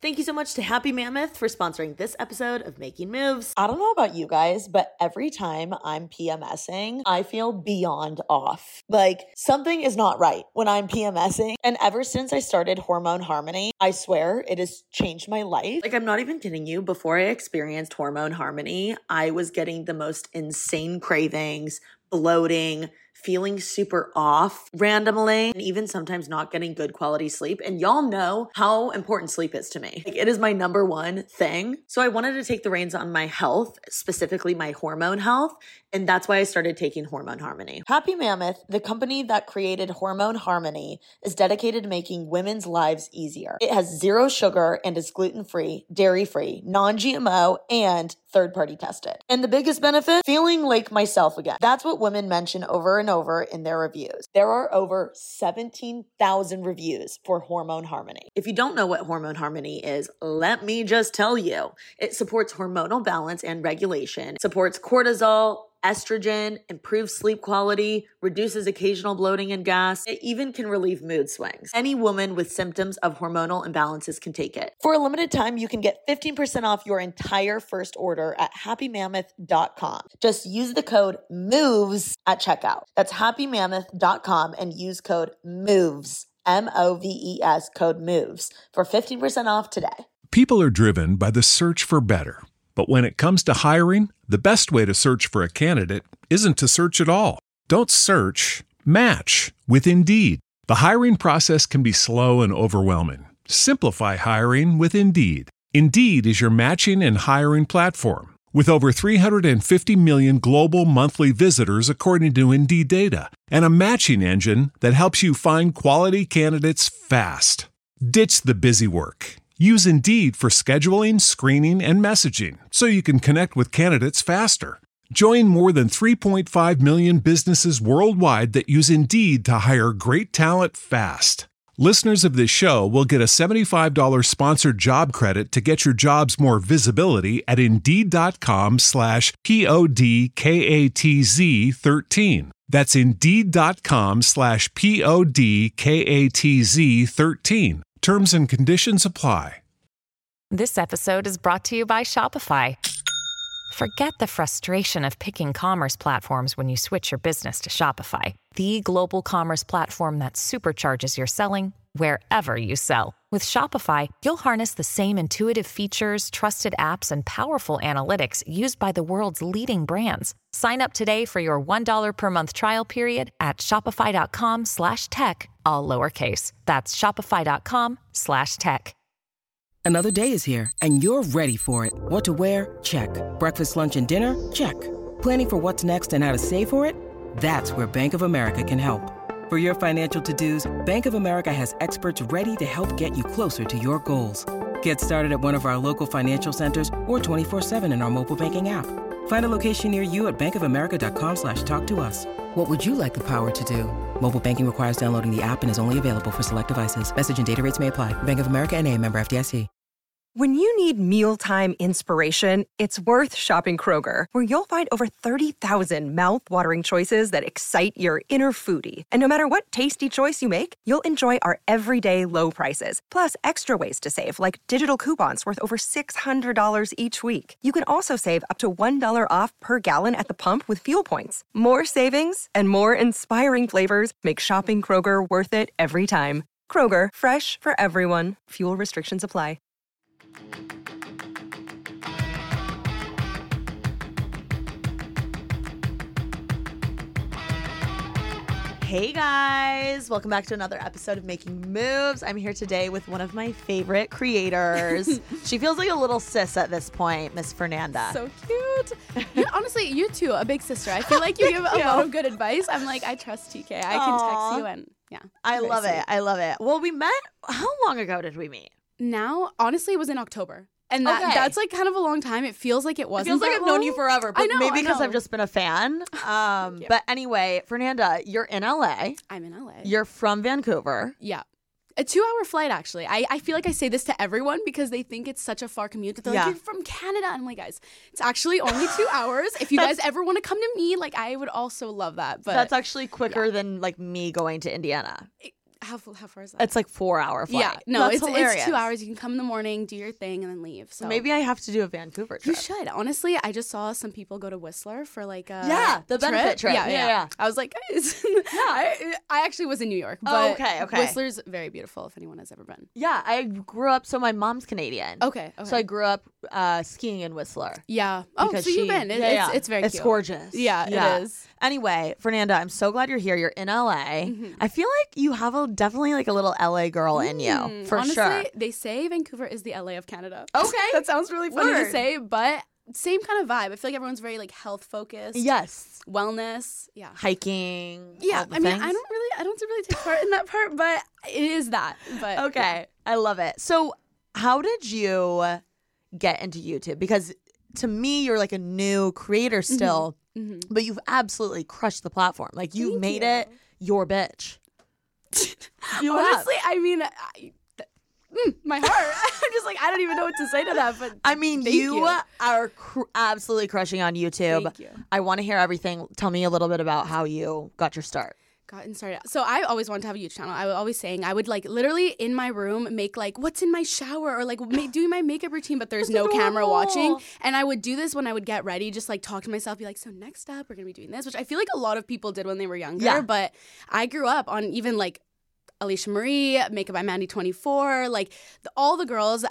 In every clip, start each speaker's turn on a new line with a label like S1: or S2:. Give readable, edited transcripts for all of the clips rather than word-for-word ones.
S1: Thank you so much to Happy Mammoth for sponsoring this episode of Making Moves.
S2: I don't know about you guys, but every time I'm PMSing, I feel beyond off. Like something is not right when I'm PMSing. And ever since I started Hormone Harmony, I swear it has changed my life.
S1: Like, I'm not even kidding you. Before I experienced Hormone Harmony, I was getting the most insane cravings, bloating, feeling super off randomly, and even sometimes not getting good quality sleep. And y'all know how important sleep is to me. Like, it is my number one thing. So I wanted to take the reins on my health, specifically my hormone health. And that's why I started taking Hormone Harmony.
S2: Happy Mammoth, the company that created Hormone Harmony, is dedicated to making women's lives easier. It has 0 sugar and is gluten-free, dairy-free, non-GMO, and third-party tested. And the biggest benefit? Feeling like myself again. That's what women mention over and over in their reviews. There are over 17,000 reviews for Hormone Harmony.
S1: If you don't know what Hormone Harmony is, let me just tell you. It supports hormonal balance and regulation, supports cortisol, estrogen, improves sleep quality, reduces occasional bloating and gas. It even can relieve mood swings. Any woman with symptoms of hormonal imbalances can take it.
S2: For a limited time, you can get 15% off your entire first order at happymammoth.com. Just use the code MOVES at checkout. That's happymammoth.com and use code MOVES, MOVES, code MOVES for 15% off today.
S3: People are driven by the search for better. But when it comes to hiring, the best way to search for a candidate isn't to search at all. Don't search, match with Indeed. The hiring process can be slow and overwhelming. Simplify hiring with Indeed. Indeed is your matching and hiring platform. With over 350 million global monthly visitors according to Indeed data, and a matching engine that helps you find quality candidates fast. Ditch the busy work. Use Indeed for scheduling, screening, and messaging so you can connect with candidates faster. Join more than 3.5 million businesses worldwide that use Indeed to hire great talent fast. Listeners of this show will get a $75 sponsored job credit to get your jobs more visibility at Indeed.com/PODKATZ13. That's Indeed.com/PODKATZ13. Terms and conditions apply.
S4: This episode is brought to you by Shopify. Forget the frustration of picking commerce platforms when you switch your business to Shopify, the global commerce platform that supercharges your selling wherever you sell. With Shopify, you'll harness the same intuitive features, trusted apps, and powerful analytics used by the world's leading brands. Sign up today for your $1 per month trial period at shopify.com/tech, all lowercase. That's shopify.com/tech.
S5: Another day is here, and you're ready for it. What to wear? Check. Breakfast, lunch, and dinner? Check. Planning for what's next and how to save for it? That's where Bank of America can help. For your financial to-dos, Bank of America has experts ready to help get you closer to your goals. Get started at one of our local financial centers or 24/7 in our mobile banking app. Find a location near you at bankofamerica.com/talktous. What would you like the power to do? Mobile banking requires downloading the app and is only available for select devices. Message and data rates may apply. Bank of America NA, member FDIC.
S6: When you need mealtime inspiration, it's worth shopping Kroger, where you'll find over 30,000 mouth-watering choices that excite your inner foodie. And no matter what tasty choice you make, you'll enjoy our everyday low prices, plus extra ways to save, like digital coupons worth over $600 each week. You can also save up to $1 off per gallon at the pump with fuel points. More savings and more inspiring flavors make shopping Kroger worth it every time. Kroger, fresh for everyone. Fuel restrictions apply.
S1: Hey guys, welcome back to another episode of Making Moves. I'm here today with one of my favorite creators. She feels like a little sis at this point, Miss Fernanda.
S7: So cute. Honestly, you too, a big sister. I feel like you give a lot of good advice. I'm like, I trust TK. I can text you and yeah.
S1: I love it. I love it. Well, we met, how long ago did we meet?
S7: Now, honestly, it was in October. And that's like kind of a long time. It feels like it wasn't.
S1: It feels like I've known you forever, but maybe because I've just been a fan. But anyway, Fernanda, you're in LA.
S7: I'm in LA.
S1: You're from Vancouver.
S7: Yeah. A 2-hour flight, actually. I feel like I say this to everyone because they think it's such a far commute. They're like, you're from Canada. And I'm like, guys, it's actually only 2 hours. If you guys ever want to come to me, like, I would also love that. But
S1: that's actually quicker than like me going to Indiana.
S7: How far is that?
S2: It's like 4-hour flight.
S7: Yeah, no,
S2: That's
S7: it's
S2: hilarious.
S7: 2 hours. You can come in the morning, do your thing, and then leave. So
S2: Maybe I have to do a Vancouver trip.
S7: you should. Honestly, I just saw some people go to Whistler for like
S2: the benefit trip. Yeah.
S7: I was like, guys, I actually was in New York, but
S2: okay.
S7: Whistler's very beautiful if anyone has ever been.
S2: Yeah, I grew up. So my mom's Canadian.
S7: Okay.
S2: So I grew up skiing in Whistler.
S7: Yeah. Oh,
S2: Because
S7: so you've been. It's very cute.
S2: It's gorgeous.
S7: Yeah, it is.
S2: Anyway, Fernanda, I'm so glad you're here. You're in LA. I feel like you have definitely like a little LA girl in you, for
S7: Honestly,
S2: sure.
S7: they say Vancouver is the LA of Canada.
S2: Okay.
S7: That sounds really funny
S2: Word.
S7: to say, but same kind of vibe. I feel like everyone's very like health focused.
S2: Yes.
S7: Wellness. Yeah.
S2: Hiking.
S7: Yeah.
S2: all the
S7: I mean,
S2: things.
S7: I don't really take part in that part, but it is that. But
S2: Okay. I love it. So how did you get into YouTube? Because to me, you're like a new creator still, but you've absolutely crushed the platform. Like you've made it your bitch. You
S7: honestly, I mean, my heart. I'm just like, I don't even know what to say to that. But
S2: I mean,
S7: thank you.
S2: are absolutely crushing on YouTube.
S7: Thank you.
S2: I want to hear everything. Tell me a little bit about how you got your start.
S7: gotten started. So I always wanted to have a YouTube channel. I was always saying I would like literally in my room make like what's in my shower or like doing my makeup routine, but there's no camera watching. And I would do this when I would get ready, just like talk to myself, be like, so next up we're gonna be doing this, which I feel like a lot of people did when they were younger.
S2: Yeah.
S7: But I grew up on even like Alicia Marie, Makeup by Mandy 24, like all the girls.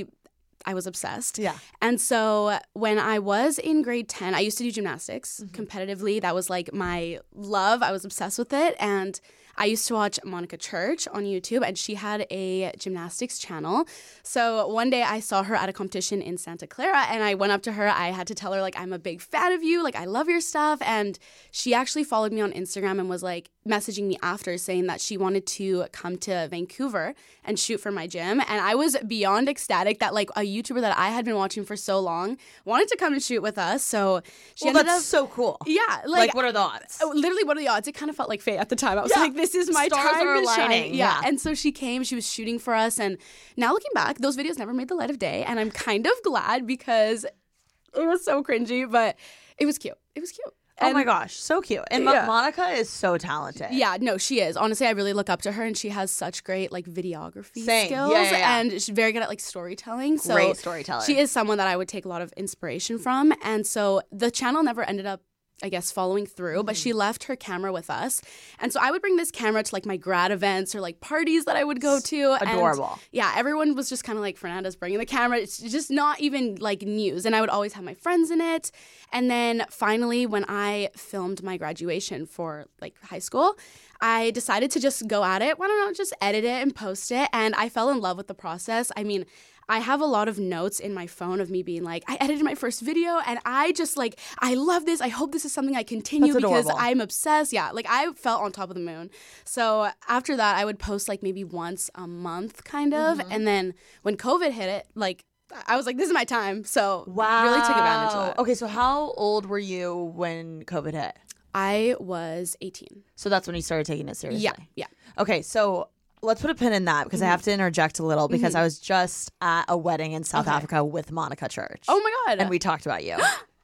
S7: I was obsessed.
S2: Yeah.
S7: And so when I was in grade 10, I used to do gymnastics competitively. That was like my love. I was obsessed with it. And I used to watch Monica Church on YouTube, and she had a gymnastics channel. So one day I saw her at a competition in Santa Clara, and I went up to her. I had to tell her, like, I'm a big fan of you. Like, I love your stuff. And she actually followed me on Instagram and was like messaging me after saying that she wanted to come to Vancouver and shoot for my gym. And I was beyond ecstatic that like a YouTuber that I had been watching for so long wanted to come and shoot with us. So she ended
S2: that's
S7: up,
S2: so cool.
S7: yeah,
S2: Like, what are the odds?
S7: Literally, what are the odds? It kind of felt like fate at the time. I was
S2: Yeah.
S7: like, this is my
S2: Stars
S7: time
S2: are
S7: to
S2: aligning.
S7: shine.
S2: Yeah.
S7: And so she came, she was shooting for us. And now looking back, those videos never made the light of day. And I'm kind of glad because it was so cringy, but it was cute. It was cute.
S2: Oh my gosh, so cute. And
S7: Yeah.
S2: Monica is so talented.
S7: Yeah, no, she is. Honestly, I really look up to her, and she has such great like videography
S2: Same.
S7: skills,
S2: Yeah.
S7: and she's very good at like storytelling. So
S2: Great storyteller.
S7: She is someone that I would take a lot of inspiration from, and so the channel never ended up, I guess, following through, but she left her camera with us. And so I would bring this camera to like my grad events or like parties that I would go to.
S2: Adorable.
S7: And yeah, everyone was just kind of like, Fernanda's bringing the camera. It's just not even like news. And I would always have my friends in it. And then finally, when I filmed my graduation for like high school, I decided to just go at it. Why don't I just edit it and post it? And I fell in love with the process. I mean, I have a lot of notes in my phone of me being like, I edited my first video and I just like, I love this. I hope this is something I continue
S2: That's
S7: because
S2: adorable.
S7: I'm obsessed. Yeah, like I felt on top of the moon. So after that, I would post like maybe once a month kind of. And then when COVID hit it, like I was like, this is my time. So really took advantage of that.
S2: Okay, so how old were you when COVID hit?
S7: I was 18.
S2: So that's when you started taking it seriously?
S7: Yeah.
S2: Okay, so let's put a pin in that because I have to interject a little because I was just at a wedding in South Africa with Monica Church.
S7: Oh my God.
S2: And we talked about you.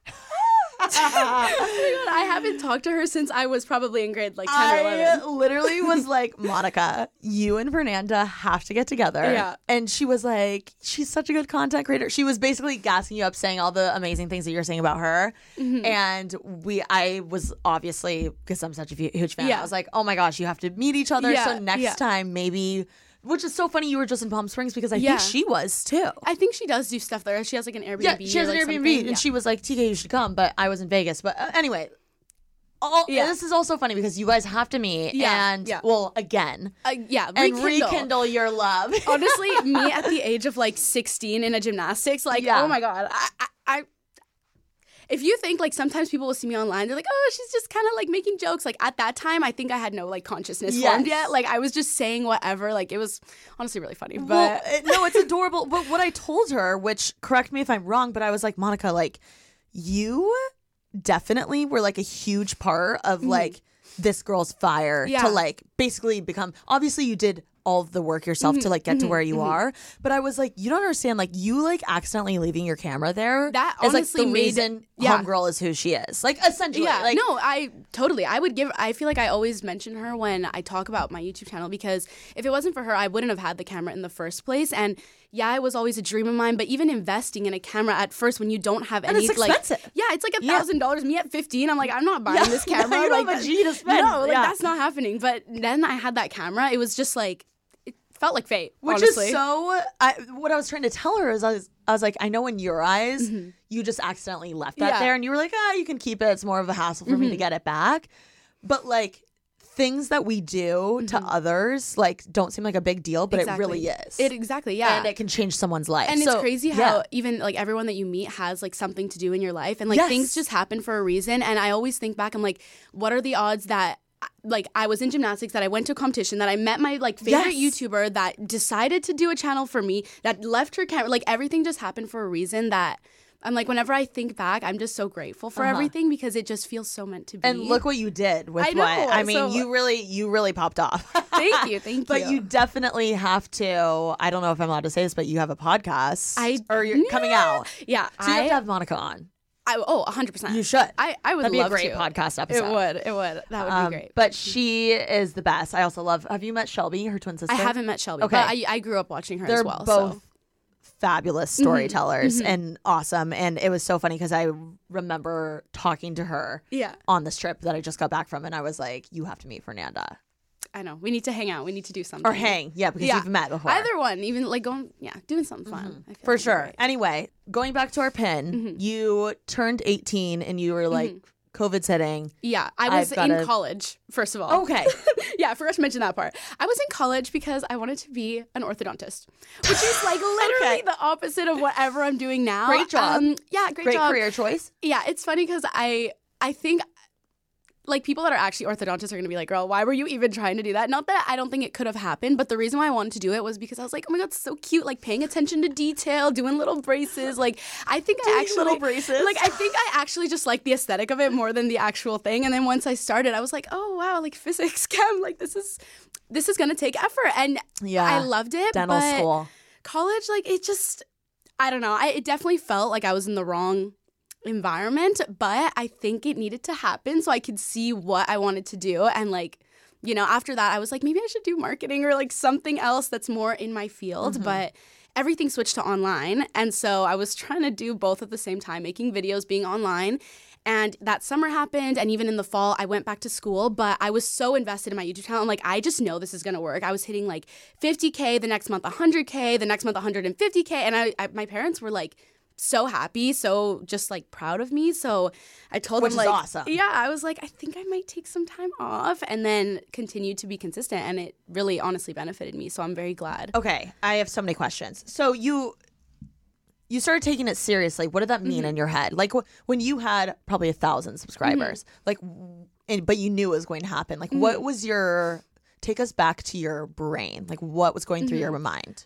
S7: Oh my God, I haven't talked to her since I was probably in grade like 10 or 11.
S2: I literally was like, Monica, you and Fernanda have to get together.
S7: Yeah.
S2: And she was like, she's such a good content creator. She was basically gassing you up, saying all the amazing things that you're saying about her. And I was obviously, because I'm such a huge fan,
S7: Yeah.
S2: I was like, oh my gosh, you have to meet each other.
S7: Yeah,
S2: So next time, maybe, which is so funny, you were just in Palm Springs because I
S7: Yeah.
S2: think she was too.
S7: I think she does do stuff there. She has like an Airbnb.
S2: Yeah, she has
S7: or,
S2: an
S7: like,
S2: Airbnb,
S7: something.
S2: and
S7: Yeah.
S2: she was like, TK, you should come, but I was in Vegas. But anyway,
S7: Yeah.
S2: this is also funny because you guys have to meet
S7: Yeah,
S2: and,
S7: yeah.
S2: well, again,
S7: Yeah,
S2: and rekindle your love.
S7: Honestly, me at the age of like 16 in a gymnastics, like,
S2: Yeah.
S7: oh my God. I if you think like sometimes people will see me online, they're like, oh, she's just kind of like making jokes. Like at that time, I think I had no like consciousness formed
S2: Yes.
S7: yet. Like I was just saying whatever. Like it was honestly really funny. But
S2: Well, no, it's adorable. But what I told her, which correct me if I'm wrong, but I was like, Monica, like, you definitely were like a huge part of like this girl's fire
S7: Yeah.
S2: to like basically become, obviously you did all of the work yourself to like get to where you are. But I was like, you don't understand. Like you like accidentally leaving your camera there.
S7: That
S2: is like
S7: honestly
S2: the reason Homegirl is who she is. Like essentially.
S7: Yeah,
S2: like,
S7: no, I feel like I always mention her when I talk about my YouTube channel, because if it wasn't for her, I wouldn't have had the camera in the first place. And yeah, it was always a dream of mine, but even investing in a camera at first when you don't have any,
S2: and it's expensive.
S7: Like, yeah, it's like $1,000. Me at 15, I'm like, I'm not buying this camera.
S2: You don't
S7: like,
S2: have a G to spend.
S7: No, like that's not happening. But then I had that camera. It was just like, it felt like fate.
S2: Which
S7: honestly.
S2: is so. What I was trying to tell her is I was like, I know in your eyes, you just accidentally left that there, and you were like, you can keep it. It's more of a hassle for me to get it back. But like, things that we do to others like don't seem like a big deal, but it really is.
S7: Exactly, yeah.
S2: And it can change someone's life.
S7: And it's crazy how even like everyone that you meet has like something to do in your life, and like things just happen for a reason. And I always think back, I'm like, what are the odds that like I was in gymnastics, that I went to a competition, that I met my like favorite YouTuber, that decided to do a channel for me, that left her camera, like everything just happened for a reason. That I'm like, whenever I think back, I'm just so grateful for everything, because it just feels so meant to be.
S2: And look what you did with I mean, you really popped off.
S7: Thank you.
S2: But you definitely have to, I don't know if I'm allowed to say this, but you have a podcast. Or you're coming out.
S7: Yeah.
S2: So you have to have Monica on.
S7: 100%.
S2: You should.
S7: I would
S2: That'd
S7: love
S2: be a great
S7: to.
S2: podcast episode.
S7: It would. That would be great.
S2: But she is the best. I also love, have you met Shelby, her twin sister?
S7: I haven't met Shelby, but I grew up watching her as well.
S2: They're both fabulous storytellers and awesome. And it was so funny because I remember talking to her on this trip that I just got back from, and I was like, you have to meet Fernanda.
S7: I know. We need to hang out. We need to do something.
S2: Or hang. Yeah, because you've met before.
S7: Either one. Even like doing something fun.
S2: For sure. Great. Anyway, going back to our pin, you turned 18 and you were like, COVID's hitting.
S7: Yeah, I was in college, first of all.
S2: Okay.
S7: Yeah, I forgot to mention that part. I was in college because I wanted to be an orthodontist, which is like literally the opposite of whatever I'm doing now.
S2: Great job.
S7: Great job.
S2: Career choice.
S7: Yeah, it's funny because I think like people that are actually orthodontists are going to be like, girl, why were you even trying to do that? Not that I don't think it could have happened, but the reason why I wanted to do it was because I was like, oh my God, it's so cute. Like paying attention to detail, doing little braces. Like I think
S2: little braces.
S7: Like I think I actually just like the aesthetic of it more than the actual thing. And then once I started, I was like, oh wow, like physics, chem, like this is going to take effort. And I loved it.
S2: Dental school.
S7: College, like it just, I don't know. It definitely felt like I was in the wrong environment, but I think it needed to happen so I could see what I wanted to do. And like, you know, after that I was like, maybe I should do marketing or like something else that's more in my field. But everything switched to online, and so I was trying to do both at the same time, making videos, being online. And that summer happened, and even in the fall I went back to school, but I was so invested in my YouTube channel. I'm like, I just know this is gonna work. I was hitting like 50K, the next month 100K, the next month 150K, and I my parents were like so happy, so just like proud of me. So I told them, like,
S2: awesome.
S7: Yeah, I was like, I think I might take some time off, and then continue to be consistent, and it really honestly benefited me. So I'm very glad.
S2: Okay, I have so many questions. So you started taking it seriously. What did that mean in your head? Like when you had probably 1,000 subscribers, like, but you knew it was going to happen. Like, what was take us back to your brain. Like, what was going through your mind?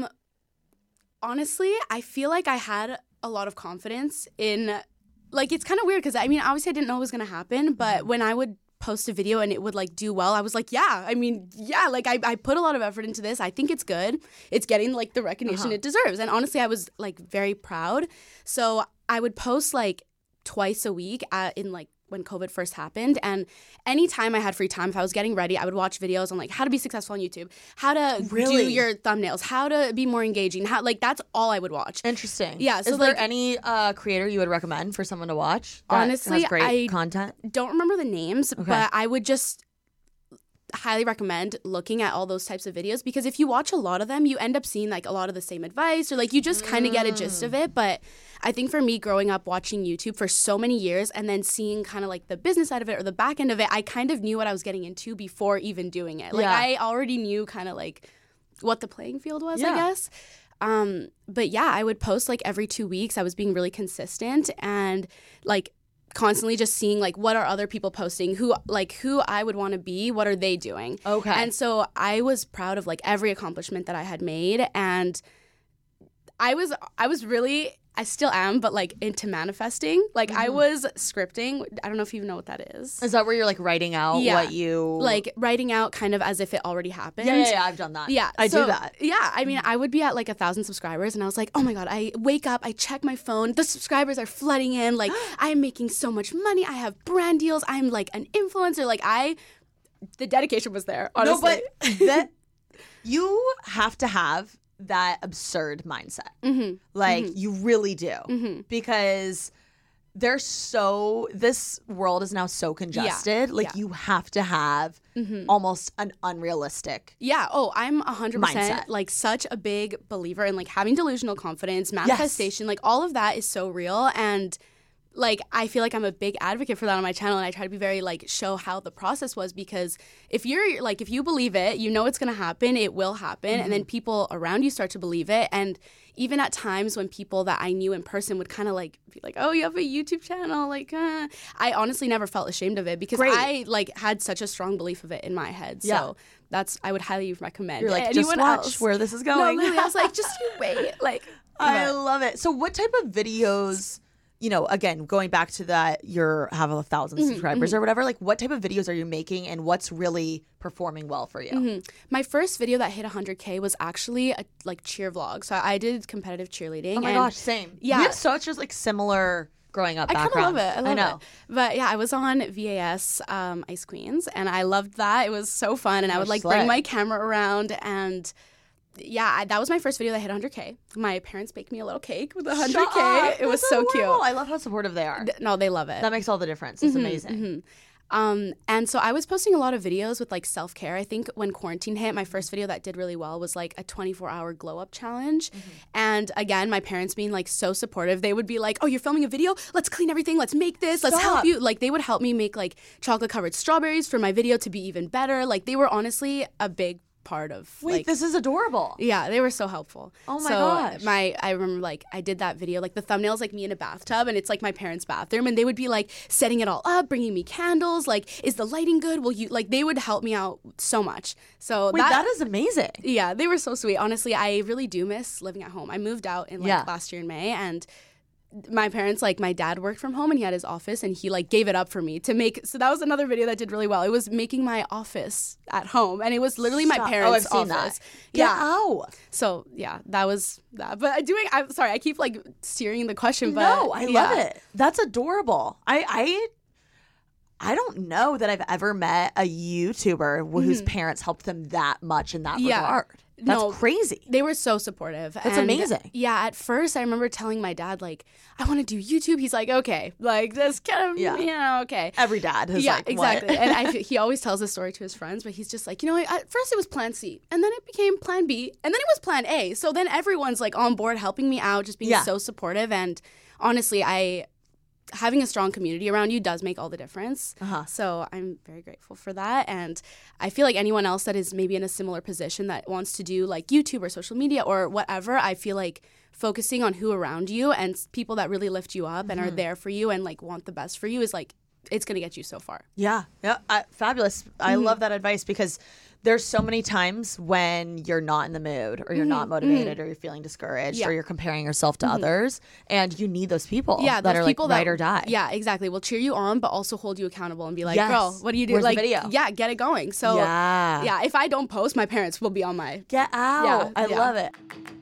S7: Honestly, I feel like I had a lot of confidence in, like, it's kind of weird because, I mean, obviously I didn't know it was going to happen, but when I would post a video and it would, like, do well, I was like, like, I put a lot of effort into this. I think it's good. It's getting, like, the recognition it deserves. And honestly, I was, like, very proud. So I would post, like, twice a week in, like, when COVID first happened. And anytime I had free time, if I was getting ready, I would watch videos on like how to be successful on YouTube, how to do your thumbnails, how to be more engaging, how, like, that's all I would watch.
S2: Interesting.
S7: Yeah. So
S2: is there any creator you would recommend for someone to watch?
S7: Honestly,
S2: has great content?
S7: Don't remember the names, but I would just highly recommend looking at all those types of videos, because if you watch a lot of them, you end up seeing like a lot of the same advice, or like you just kind of get a gist of it. But I think for me, growing up watching YouTube for so many years and then seeing kind of like the business side of it or the back end of it, I kind of knew what I was getting into before even doing it. Like I already knew kind of like what the playing field was, I guess. But yeah, I would post like every 2 weeks. I was being really consistent and like constantly just seeing like what are other people posting, who I would want to be, what are they doing. Okay. And so I was proud of like every accomplishment that I had made, and I was really I still am, but like into manifesting. Like I was scripting. I don't know if you know what that is.
S2: Is that where you're like writing out what you
S7: like writing out kind of as if it already happened?
S2: Yeah, I've done that.
S7: Yeah,
S2: I do that.
S7: Yeah, I mean, I would be at like 1,000 subscribers, and I was like, oh my god, I wake up, I check my phone, the subscribers are flooding in. Like I'm making so much money. I have brand deals. I'm like an influencer. Like the dedication was there. Honestly.
S2: No, but that you have to have that absurd mindset. Like you really do, because this world is now so congested. Like you have to have almost an unrealistic
S7: I'm 100%
S2: mindset.
S7: like such a big believer in like having delusional confidence, manifestation. Like all of that is so real, and like I feel like I'm a big advocate for that on my channel, and I try to be very like show how the process was, because if you believe it, you know it's going to happen, it will happen, and then people around you start to believe it. And even at times when people that I knew in person would kind of like be like, oh, you have a YouTube channel, like I honestly never felt ashamed of it, because I like had such a strong belief of it in my head. So I would highly recommend.
S2: You're like,
S7: anyone
S2: just watch
S7: else
S2: where this is going.
S7: No, literally, I was like, just you wait. Like
S2: I love it. So what type of videos, you know, again, going back to that, you have 1,000 subscribers or whatever, like what type of videos are you making, and what's really performing well for you?
S7: My first video that hit 100K was actually a like cheer vlog. So I did competitive cheerleading.
S2: Oh my gosh, same.
S7: Yeah.
S2: We have such a like similar growing up background.
S7: I kind of love it. I
S2: know.
S7: it. But yeah, I was on VAS Ice Queens, and I loved that. It was so fun, and I would like bring my camera around, and yeah, that was my first video that hit 100K. My parents baked me a little cake with 100K. It was so cute.
S2: I love how supportive they are.
S7: No, they love it.
S2: That makes all the difference. It's amazing.
S7: And so I was posting a lot of videos with like self-care. I think when quarantine hit, my first video that did really well was like a 24-hour glow up challenge. And again, my parents being like so supportive, they would be like, oh, you're filming a video? Let's clean everything. Let's make this. Let's help you. Like they would help me make like chocolate covered strawberries for my video to be even better. Like they were honestly a big part of
S2: this is adorable.
S7: Yeah, they were so helpful.
S2: Oh my gosh.
S7: I remember like I did that video, like the thumbnail's like me in a bathtub, and it's like my parents' bathroom, and they would be like setting it all up, bringing me candles, like, is the lighting good? Will you like, they would help me out so much. So
S2: that is amazing.
S7: Yeah, they were so sweet. Honestly, I really do miss living at home. I moved out in like last year in May, and my parents, like my dad worked from home and he had his office, and he like gave it up for me to make. So that was another video that did really well. It was making my office at home, and it was literally my parents'
S2: I've seen
S7: office.
S2: That. Get out.
S7: So yeah, that was that. But I'm sorry, I keep like steering the question. But
S2: no, I love it. That's adorable. I don't know that I've ever met a YouTuber whose parents helped them that much in that regard. That's crazy.
S7: They were so supportive.
S2: That's amazing.
S7: Yeah, at first I remember telling my dad, like, I want to do YouTube. He's like, okay. Like, this kind of, okay.
S2: Every dad is like,
S7: exactly.
S2: What?
S7: And he always tells this story to his friends, but he's just like, at first it was plan C, and then it became plan B, and then it was plan A. So then everyone's like on board helping me out, just being so supportive. And honestly, having a strong community around you does make all the difference. So I'm very grateful for that. And I feel like anyone else that is maybe in a similar position that wants to do like YouTube or social media or whatever, I feel like focusing on who around you and people that really lift you up and are there for you and like want the best for you is like, it's going to get you so far.
S2: Yeah. Fabulous. I love that advice, because there's so many times when you're not in the mood or you're not motivated or you're feeling discouraged or you're comparing yourself to others, and you need those people that are like ride or die.
S7: Yeah, exactly. Will cheer you on, but also hold you accountable and be like,
S2: yes.
S7: girl, what do you do?
S2: Where's
S7: like,
S2: the video?
S7: Yeah, get it going. So if I don't post, my parents will be on my
S2: get out. I love it.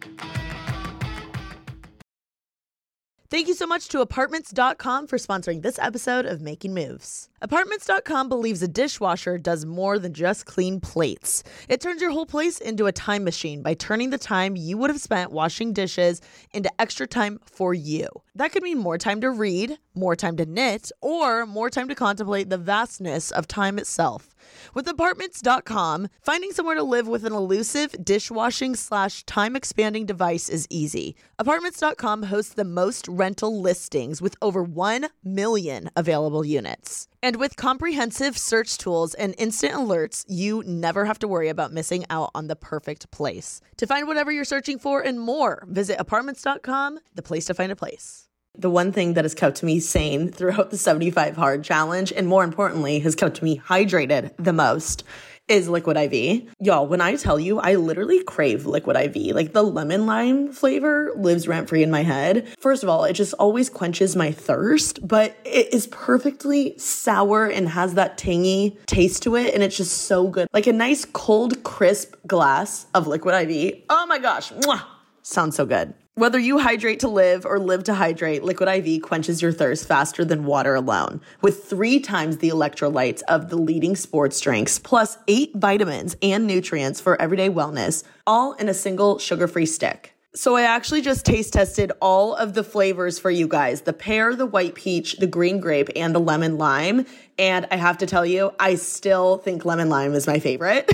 S2: Thank you so much to Apartments.com for sponsoring this episode of Making Moves. Apartments.com believes a dishwasher does more than just clean plates. It turns your whole place into a time machine by turning the time you would have spent washing dishes into extra time for you. That could mean more time to read, more time to knit, or more time to contemplate the vastness of time itself. With Apartments.com, finding somewhere to live with an elusive dishwashing/time expanding device is easy. Apartments.com hosts the most rental listings with over 1 million available units. And with comprehensive search tools and instant alerts, you never have to worry about missing out on the perfect place. To find whatever you're searching for and more, visit Apartments.com, the place to find a place.
S1: The one thing that has kept me sane throughout the 75 Hard Challenge, and more importantly, has kept me hydrated the most, is Liquid IV. Y'all, when I tell you, I literally crave Liquid IV. Like the lemon lime flavor lives rent free in my head. First of all, it just always quenches my thirst, but it is perfectly sour and has that tangy taste to it. And it's just so good. Like a nice cold, crisp glass of Liquid IV. Oh my gosh. Mwah! Sounds so good. Whether you hydrate to live or live to hydrate, Liquid IV quenches your thirst faster than water alone. With 3 times the electrolytes of the leading sports drinks, plus 8 vitamins and nutrients for everyday wellness, all in a single sugar-free stick. So I actually just taste tested all of the flavors for you guys. The pear, the white peach, the green grape, and the lemon lime. And I have to tell you, I still think lemon lime is my favorite.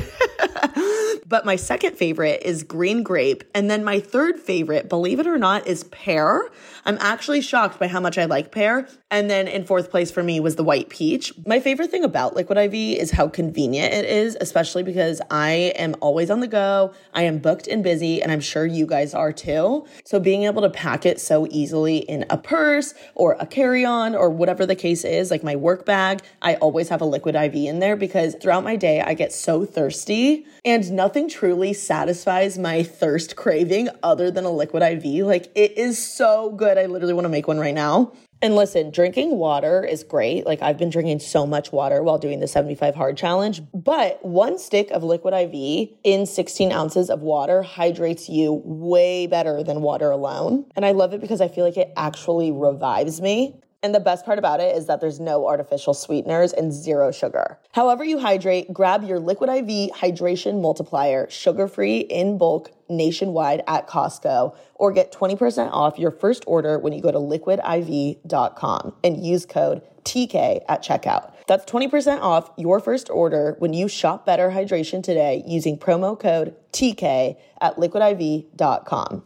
S1: But my second favorite is green grape. And then my third favorite, believe it or not, is pear. I'm actually shocked by how much I like pear. And then in fourth place for me was the white peach. My favorite thing about Liquid IV is how convenient it is, especially because I am always on the go. I am booked and busy, and I'm sure you guys are too. So being able to pack it so easily in a purse or a carry-on or whatever the case is, like my work bag, I always have a Liquid IV in there because throughout my day, I get so thirsty and nothing truly satisfies my thirst craving other than a Liquid IV. Like it is so good. I literally want to make one right now. And listen, drinking water is great. Like I've been drinking so much water while doing the 75 hard challenge, but 1 stick of Liquid IV in 16 ounces of water hydrates you way better than water alone. And I love it because I feel like it actually revives me. And the best part about it is that there's no artificial sweeteners and 0 sugar. However you hydrate, grab your Liquid IV Hydration Multiplier, sugar-free in bulk nationwide at Costco, or get 20% off your first order when you go to liquidiv.com and use code TK at checkout. That's 20% off your first order when you shop Better Hydration today using promo code TK at liquidiv.com.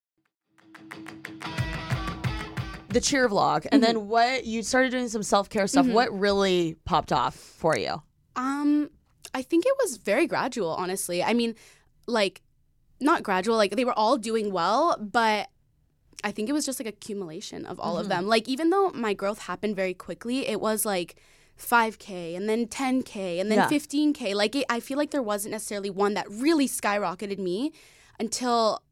S2: The cheer vlog, and then what you started doing some self-care stuff. What really popped off for you?
S7: I think it was very gradual, honestly. I mean, like not gradual, like they were all doing well, but I think it was just like accumulation of all of them. Like even though my growth happened very quickly, it was like 5K and then 10K and then 15K. Like I feel like there wasn't necessarily one that really skyrocketed me until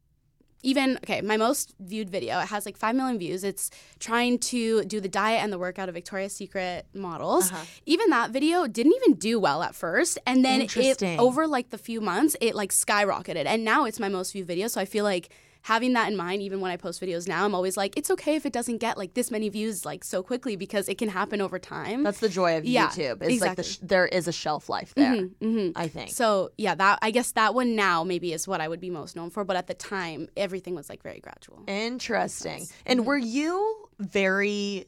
S7: my most viewed video, it has like 5 million views. It's trying to do the diet and the workout of Victoria's Secret models. Even that video didn't even do well at first. And then it, over like the few months, it like skyrocketed. And now it's my most viewed video. So I feel like having that in mind, even when I post videos now, I'm always like, it's okay if it doesn't get like this many views like so quickly because it can happen over time.
S2: That's the joy of YouTube. It's
S7: exactly.
S2: Like there is a shelf life there, I think.
S7: So yeah, I guess that one now maybe is what I would be most known for. But at the time, everything was like very gradual.
S2: Interesting. And were you very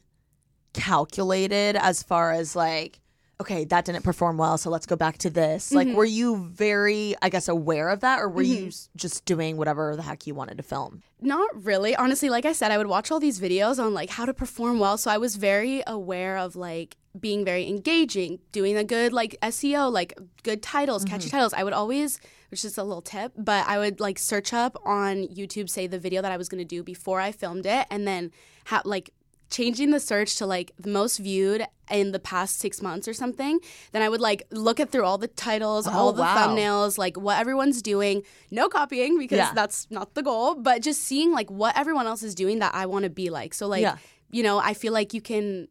S2: calculated as far as like, okay, that didn't perform well, so let's go back to this. Like, were you very, I guess, aware of that, or were you just doing whatever the heck you wanted to film?
S7: Not really. Honestly, like I said, I would watch all these videos on like how to perform well, so I was very aware of like being very engaging, doing a good like SEO, like good titles, catchy titles. I would always, which is a little tip, but I would like search up on YouTube, say the video that I was going to do before I filmed it, and then changing the search to like the most viewed in the past 6 months or something, then I would like look through all the titles, all the thumbnails, like what everyone's doing. No copying because that's not the goal, but just seeing like what everyone else is doing that I want to be like. So like, you know, I feel like you can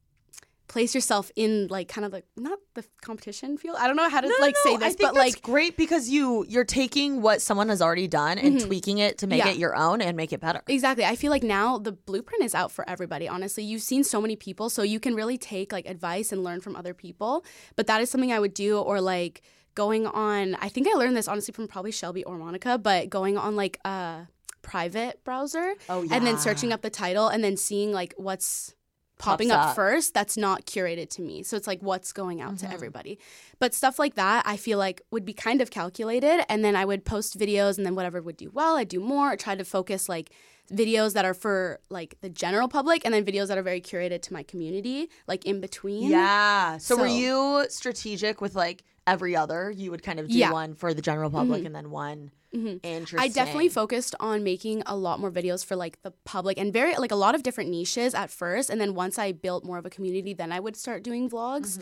S7: place yourself in like kind of like not the competition field. I don't know how to say this,
S2: I think
S7: but
S2: that's
S7: like
S2: great because you're taking what someone has already done and tweaking it to make it your own and make it better.
S7: Exactly. I feel like now the blueprint is out for everybody. Honestly, you've seen so many people, so you can really take like advice and learn from other people. But that is something I would do, or like going on. I think I learned this honestly from probably Shelby or Monica, but going on like a private browser and then searching up the title and then seeing like what's popping up first, that's not curated to me. So it's like what's going out to everybody. But stuff like that, I feel like would be kind of calculated. And then I would post videos, and then whatever would do well, I'd do more. I try to focus like videos that are for like the general public, and then videos that are very curated to my community, like in between.
S2: Yeah. So were you strategic with like every other? You would kind of do one for the general public and then one. Interesting.
S7: I definitely focused on making a lot more videos for like the public and very like a lot of different niches at first, and then once I built more of a community, then I would start doing vlogs.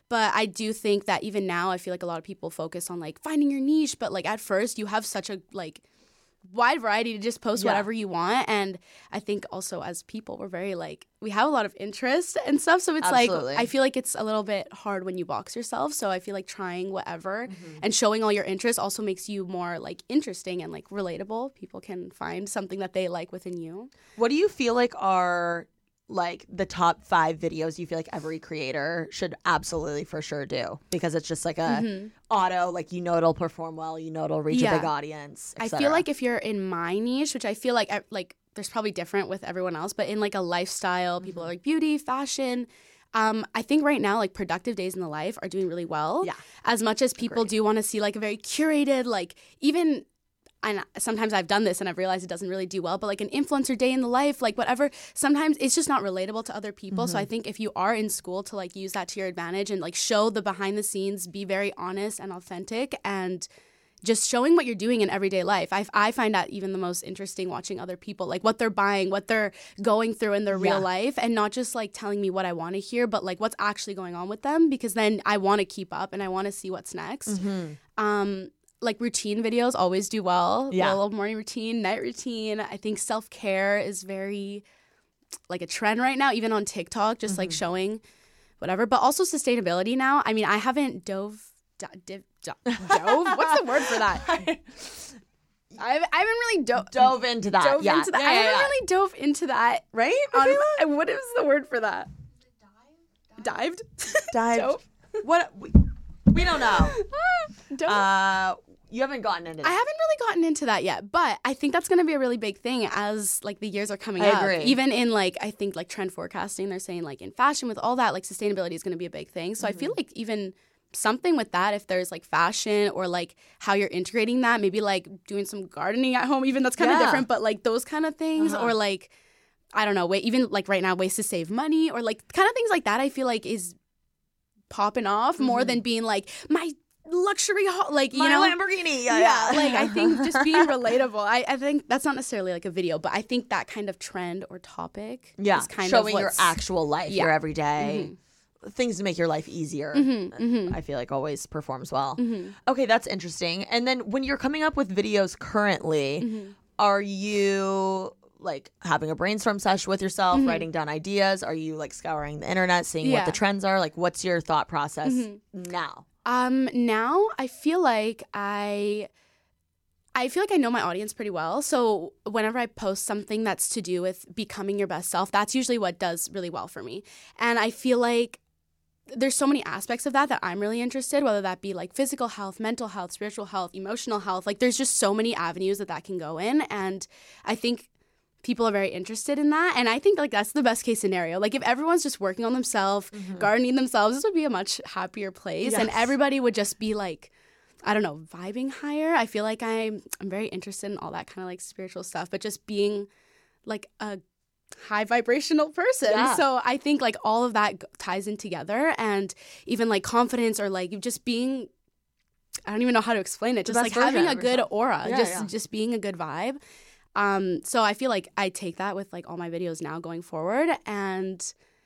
S7: But I do think that even now, I feel like a lot of people focus on like finding your niche. But like at first, you have such a like wide variety to just post whatever you want. And I think also as people, we're very like, we have a lot of interest and stuff. So it's like, I feel like it's a little bit hard when you box yourself. So I feel like trying whatever and showing all your interests also makes you more like interesting and like relatable. People can find something that they like within you.
S2: What do you feel like are like the top 5 videos you feel like every creator should absolutely for sure do? Because it's just like a auto, like it'll perform well, it'll reach a big audience,
S7: I feel like if you're in my niche, which I feel like there's probably different with everyone else, but in like a lifestyle, people are like beauty, fashion. I think right now, like productive days in the life are doing really well. Yeah. As much as people do want to see like a very curated, like even, and sometimes I've done this and I've realized it doesn't really do well, but like an influencer day in the life, like whatever, sometimes it's just not relatable to other people. So I think if you are in school to like use that to your advantage and like show the behind the scenes, be very honest and authentic and just showing what you're doing in everyday life. I find that even the most interesting, watching other people, like what they're buying, what they're going through in their real life, and not just like telling me what I want to hear, but like what's actually going on with them, because then I want to keep up and I want to see what's next. Like routine videos always do well. Yeah. A little morning routine, night routine. I think self-care is very like a trend right now, even on TikTok, just like showing whatever. But also sustainability now. I mean, I haven't dove? What's the word for that? I haven't really dove into that. I haven't really dove into that. Right? What is the word for that? Dived?
S2: What? We don't know. You haven't gotten into that.
S7: I haven't really gotten into that yet, but I think that's going to be a really big thing as like the years are coming up.
S2: I agree.
S7: Even in like, I think like trend forecasting, they're saying like in fashion with all that, like sustainability is going to be a big thing. So I feel like even something with that, if there's like fashion or like how you're integrating that, maybe like doing some gardening at home, even that's kind of different, but like those kind of things or like, I don't know, even like right now, ways to save money or like kind of things like that, I feel like is popping off more than being like my luxury like
S2: my Lamborghini.
S7: Like I think just being relatable, I think that's not necessarily like a video, but I think that kind of trend or topic is kind
S2: showing
S7: of
S2: your actual life, your everyday things to make your life easier. I feel like always performs well. Okay, that's interesting. And then when you're coming up with videos currently, are you like having a brainstorm session with yourself, writing down ideas? Are you like scouring the internet, seeing what the trends are? Like what's your thought process now?
S7: Now I feel like I know my audience pretty well. So whenever I post something that's to do with becoming your best self, that's usually what does really well for me. And I feel like there's so many aspects of that I'm really interested, whether that be like physical health, mental health, spiritual health, emotional health. Like there's just so many avenues that can go in. And I think people are very interested in that. And I think like that's the best case scenario. Like if everyone's just working on themselves, gardening themselves, this would be a much happier place. And everybody would just be like, I don't know, vibing higher. I feel like I'm very interested in all that kind of like spiritual stuff, but just being like a high vibrational person. So I think like all of that ties in together, and even like confidence or like just being, I don't even know how to explain it. Just like having a good aura, just being a good vibe. So I feel like I take that with like all my videos now going forward. And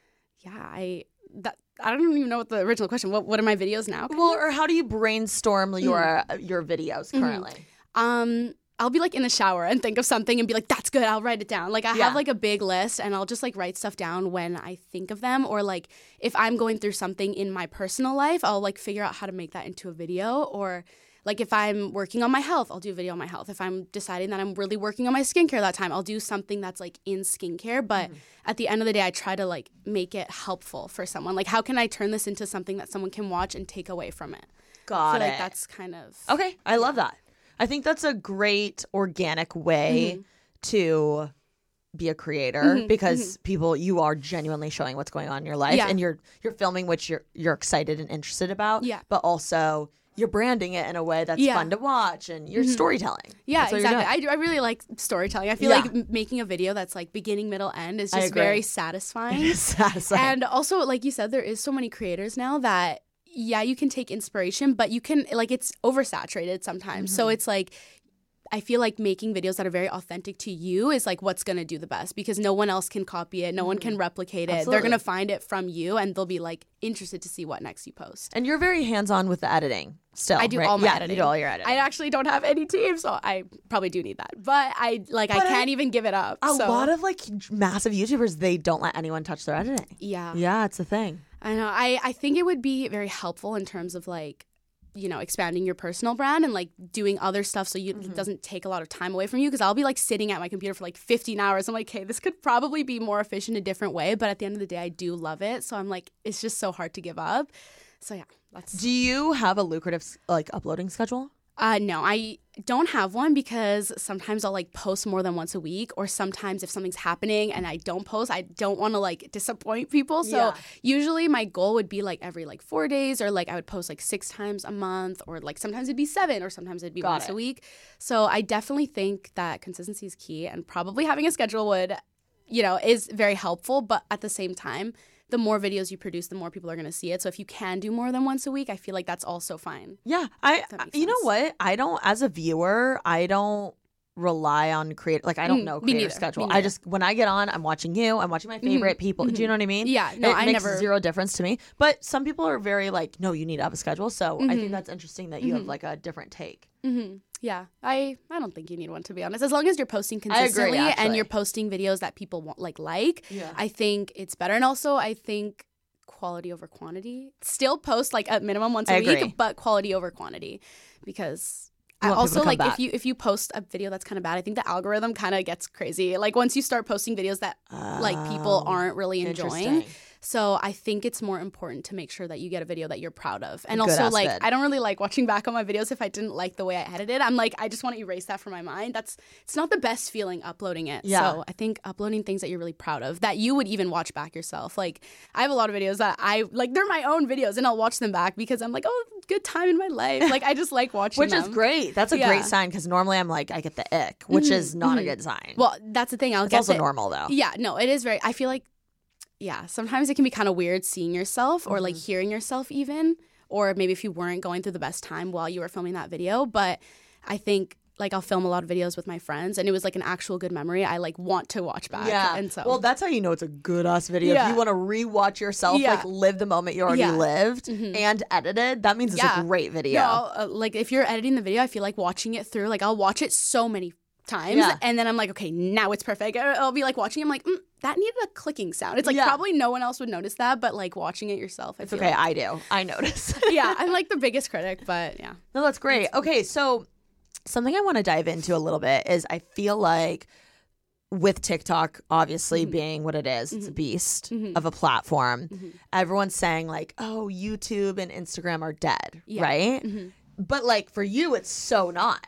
S7: I don't even know what the original question. What are my videos now?
S2: Well, or how do you brainstorm your videos currently?
S7: I'll be like in the shower and think of something and be like, that's good, I'll write it down. Like I have like a big list and I'll just like write stuff down when I think of them. Or like if I'm going through something in my personal life, I'll like figure out how to make that into a video. Or like if I'm working on my health, I'll do a video on my health. If I'm deciding that I'm really working on my skincare that time, I'll do something that's like in skincare. But at the end of the day, I try to like make it helpful for someone. Like how can I turn this into something that someone can watch and take away from it?
S2: Got it.
S7: Like that's kind of...
S2: Okay, I love that. I think that's a great organic way to be a creator because you are genuinely showing what's going on in your life and you're filming which you're excited and interested about, but also you're branding it in a way that's fun to watch and you're storytelling.
S7: Yeah, exactly. I really like storytelling. I feel like making a video that's like beginning, middle, end is just very satisfying. It is satisfying. And also, like you said, there is so many creators now that you can take inspiration, but you can, like, it's oversaturated sometimes. So it's like, I feel like making videos that are very authentic to you is like what's going to do the best, because no one else can copy it. No one can replicate it.
S2: Absolutely.
S7: They're going to find it from you, and they'll be like interested to see what next you post.
S2: And you're very hands-on with the editing still.
S7: I do
S2: right?
S7: all my
S2: yeah,
S7: editing.
S2: You do all your editing.
S7: I actually don't have any team, so I probably do need that. But I can't even give it up.
S2: A lot of like massive YouTubers, they don't let anyone touch their editing.
S7: Yeah.
S2: Yeah, it's a thing.
S7: I know. I think it would be very helpful in terms of like, you know, expanding your personal brand and like doing other stuff so it doesn't take a lot of time away from you, because I'll be like sitting at my computer for like 15 hours. I'm like, hey, this could probably be more efficient a different way, but at the end of the day I do love it, so I'm like, it's just so hard to give up. So yeah, that's...
S2: Do you have a lucrative like uploading schedule?
S7: No, I don't have one, because sometimes I'll like post more than once a week, or sometimes if something's happening and I don't post, I don't want to like disappoint people. So usually my goal would be like every like 4 days, or like I would post like 6 times a month, or like sometimes it'd be 7, or sometimes it'd be once a week. So I definitely think that consistency is key, and probably having a schedule would, you know, is very helpful. But at the same time, the more videos you produce, the more people are going to see it. So if you can do more than once a week, I feel like that's also fine.
S2: Yeah. You know what? I don't, as a viewer, I don't rely on creator. Like, I don't know creator schedule. I just, when I get on, I'm watching you, I'm watching my favorite people. Do you know what I mean?
S7: Yeah. No,
S2: it makes zero difference to me. But some people are very like, no, you need to have a schedule. So I think that's interesting that you have like a different take.
S7: Yeah, I don't think you need one, to be honest. As long as you're posting consistently and you're posting videos that people want, I think it's better. And also, I think quality over quantity. Still post like at minimum once a week, but quality over quantity, because I also like if you post a video that's kind of bad, I think the algorithm kind of gets crazy. Like once you start posting videos that like people aren't really enjoying. So I think it's more important to make sure that you get a video that you're proud of. And also, like, I don't really like watching back on my videos if I didn't like the way I edited. I'm like, I just want to erase that from my mind. It's not the best feeling uploading it. Yeah. So I think uploading things that you're really proud of, that you would even watch back yourself. Like, I have a lot of videos that they're my own videos, and I'll watch them back because I'm like, oh, good time in my life. Like, I just like watching them.
S2: Which is great. That's a great sign, because normally I'm like, I get the ick, which is not a good sign.
S7: Well, that's the thing.
S2: It's also normal, though.
S7: Yeah, no, it is I feel like, yeah, sometimes it can be kind of weird seeing yourself or like hearing yourself even, or maybe if you weren't going through the best time while you were filming that video. But I think like I'll film a lot of videos with my friends, and it was like an actual good memory. I like want to watch back. Yeah. And so,
S2: well, that's how you know it's a good ass video. If you want to rewatch yourself, like live the moment you already lived and edited, that means it's a great video.
S7: No, like if you're editing the video, I feel like watching it through, like I'll watch it so many times and then I'm like, okay, now it's perfect. I'll be like watching, I'm like, that needed a clicking sound. It's like probably no one else would notice that, but like watching it yourself, it's okay.
S2: I do. I notice.
S7: Yeah, I'm like the biggest critic, but yeah.
S2: No, that's great. Okay, so something I want to dive into a little bit is I feel like with TikTok obviously being what it is, it's a beast of a platform. Everyone's saying like, oh, YouTube and Instagram are dead, right? But like for you, it's so not.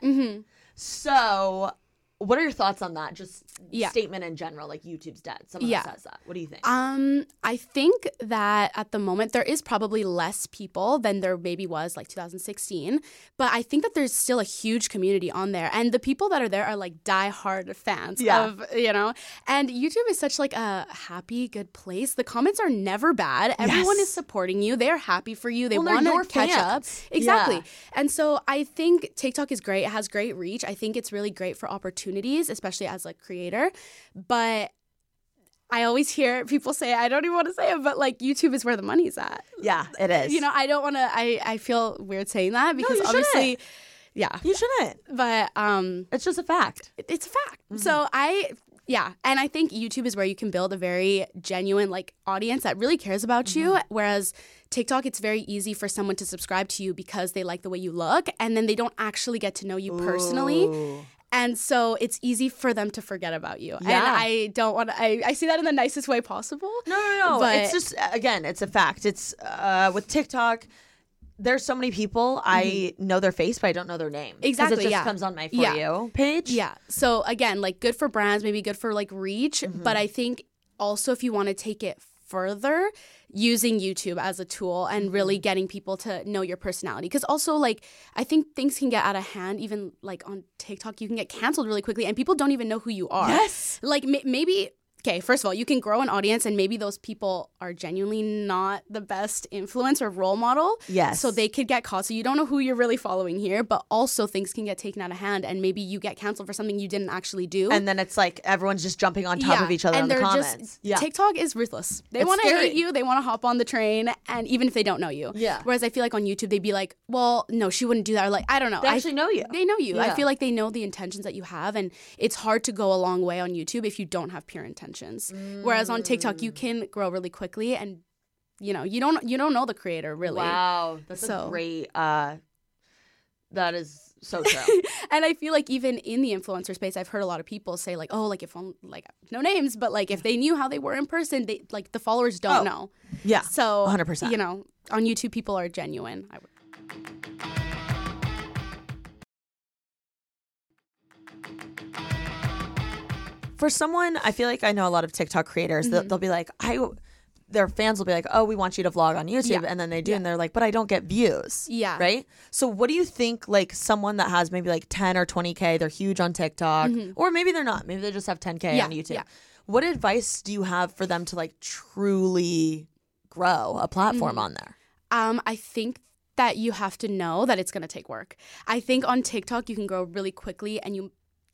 S2: So what are your thoughts on that? Just statement in general, like YouTube's dead. Someone says that. What do you think?
S7: I think that at the moment there is probably less people than there maybe was like 2016, but I think that there's still a huge community on there, and the people that are there are like diehard fans of, you know, and YouTube is such like a happy, good place. The comments are never bad. Everyone is supporting you. They're happy for you. They want to catch up. Exactly. And so I think TikTok is great. It has great reach. I think it's really great for opportunities, especially as a creator. But I always hear people say, I don't even want to say it, but like YouTube is where the money's at.
S2: Yeah, it is.
S7: You know, I don't want to, I feel weird saying that because obviously,
S2: you shouldn't.
S7: But
S2: it's just a fact.
S7: It's a fact. So and I think YouTube is where you can build a very genuine like audience that really cares about you. Whereas TikTok, it's very easy for someone to subscribe to you because they like the way you look, and then they don't actually get to know you personally. And so it's easy for them to forget about you. Yeah. And I don't want to, I see that in the nicest way possible.
S2: No. But it's just, again, it's a fact. It's with TikTok, there's so many people, I know their face, but I don't know their name.
S7: Exactly,
S2: because it just comes on my For You page.
S7: Yeah. So again, like good for brands, maybe good for like reach. But I think also if you want to take it further, using YouTube as a tool and really getting people to know your personality. Because also, like, I think things can get out of hand. Even like on TikTok, you can get canceled really quickly and people don't even know who you are.
S2: Yes.
S7: Like maybe okay, first of all, you can grow an audience and maybe those people are genuinely not the best influence or role model.
S2: Yes.
S7: So they could get caught. So you don't know who you're really following here, but also things can get taken out of hand and maybe you get canceled for something you didn't actually do.
S2: And then it's like everyone's just jumping on top of each other in the comments.
S7: TikTok is ruthless. They want to hate you. They want to hop on the train. And even if they don't know you.
S2: Yeah.
S7: Whereas I feel like on YouTube, they'd be like, well, no, she wouldn't do that. Or like, I don't know.
S2: They actually know you.
S7: They know you.
S2: Yeah.
S7: I feel like they know the intentions that you have. And it's hard to go a long way on YouTube if you don't have pure intentions. Whereas on TikTok, you can grow really quickly and, you don't know the creator really.
S2: Wow. That's a great, that is so true.
S7: And I feel like even in the influencer space, I've heard a lot of people say like, oh, like if no names, but like if they knew how they were in person, they like the followers don't know.
S2: Yeah.
S7: So
S2: 100%.
S7: On YouTube, people are genuine.
S2: For someone, I feel like I know a lot of TikTok creators that they'll be like, their fans will be like, oh, we want you to vlog on YouTube. And then they do. And they're like, but I don't get views.
S7: Yeah.
S2: Right. So what do you think, like someone that has maybe like 10 or 20K, they're huge on TikTok, or maybe they're not. Maybe they just have 10K on YouTube. Yeah. What advice do you have for them to like truly grow a platform on there?
S7: I think that you have to know that it's going to take work. I think on TikTok, you can grow really quickly and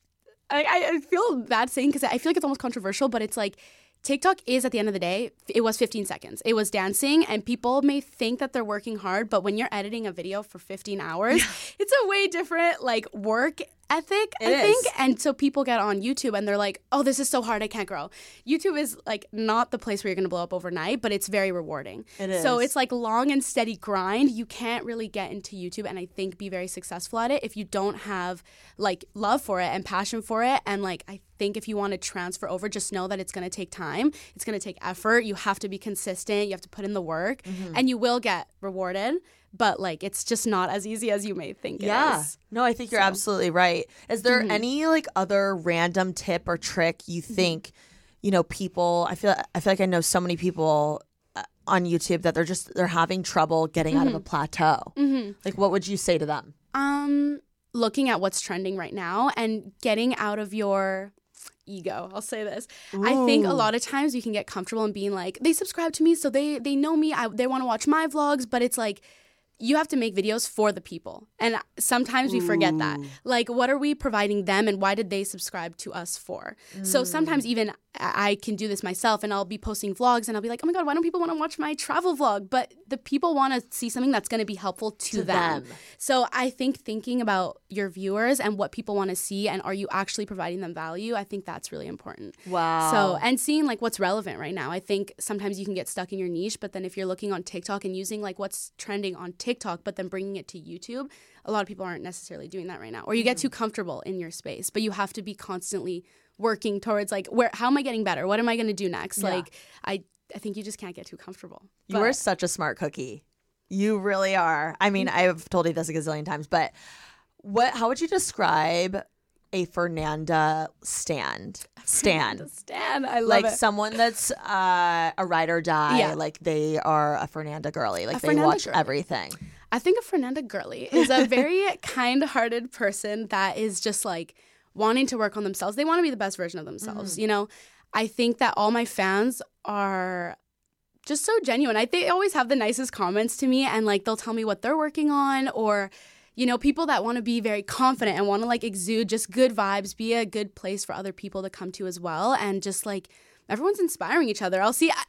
S7: I feel bad saying because I feel like it's almost controversial, but it's like TikTok is, at the end of the day, it was 15 seconds. It was dancing, and people may think that they're working hard, but when you're editing a video for 15 hours, it's a way different like work ethic, I think. And so people get on YouTube and they're like, oh, this is so hard, I can't grow. YouTube is like not the place where you're going to blow up overnight, but it's very rewarding.
S2: It is.
S7: So it's like long and steady grind. You can't really get into YouTube and I think be very successful at it if you don't have like love for it and passion for it. And like I think if you want to transfer over, just know that it's going to take time. It's going to take effort. You have to be consistent. You have to put in the work and you will get rewarded. But like it's just not as easy as you may think it is.
S2: No, I think you're absolutely right. Is there any like other random tip or trick you think, people, I feel like I know so many people on YouTube that they're having trouble getting out of a plateau. Like what would you say to them?
S7: Looking at what's trending right now and getting out of your ego. I'll say this. Ooh. I think a lot of times you can get comfortable in being like, they subscribe to me, so they know me. They want to watch my vlogs, but it's like, you have to make videos for the people. And sometimes we forget that. Like, what are we providing them and why did they subscribe to us for? So sometimes even I can do this myself and I'll be posting vlogs and I'll be like, oh my God, why don't people want to watch my travel vlog? But the people want to see something that's going to be helpful to them. So I think thinking about your viewers and what people want to see and are you actually providing them value, I think that's really important.
S2: Wow.
S7: So, and seeing like what's relevant right now. I think sometimes you can get stuck in your niche, but then if you're looking on TikTok and using like what's trending on TikTok, but then bringing it to YouTube, a lot of people aren't necessarily doing that right now. Or you get too comfortable in your space, but you have to be constantly working towards like, how am I getting better? What am I going to do next? Yeah. Like, I think you just can't get too comfortable.
S2: You are such a smart cookie. You really are. I mean, I've told you this a gazillion times, but how would you describe a Fernanda stan?
S7: I love
S2: like
S7: it.
S2: Someone that's a ride or die. Yeah. Like they are a Fernanda girly. Like they watch everything.
S7: I think a Fernanda girly is a very kind-hearted person that is just like wanting to work on themselves. They want to be the best version of themselves. I think that all my fans are just so genuine. They always have the nicest comments to me and like they'll tell me what they're working on or people that want to be very confident and want to like exude just good vibes, be a good place for other people to come to as well. And just like everyone's inspiring each other.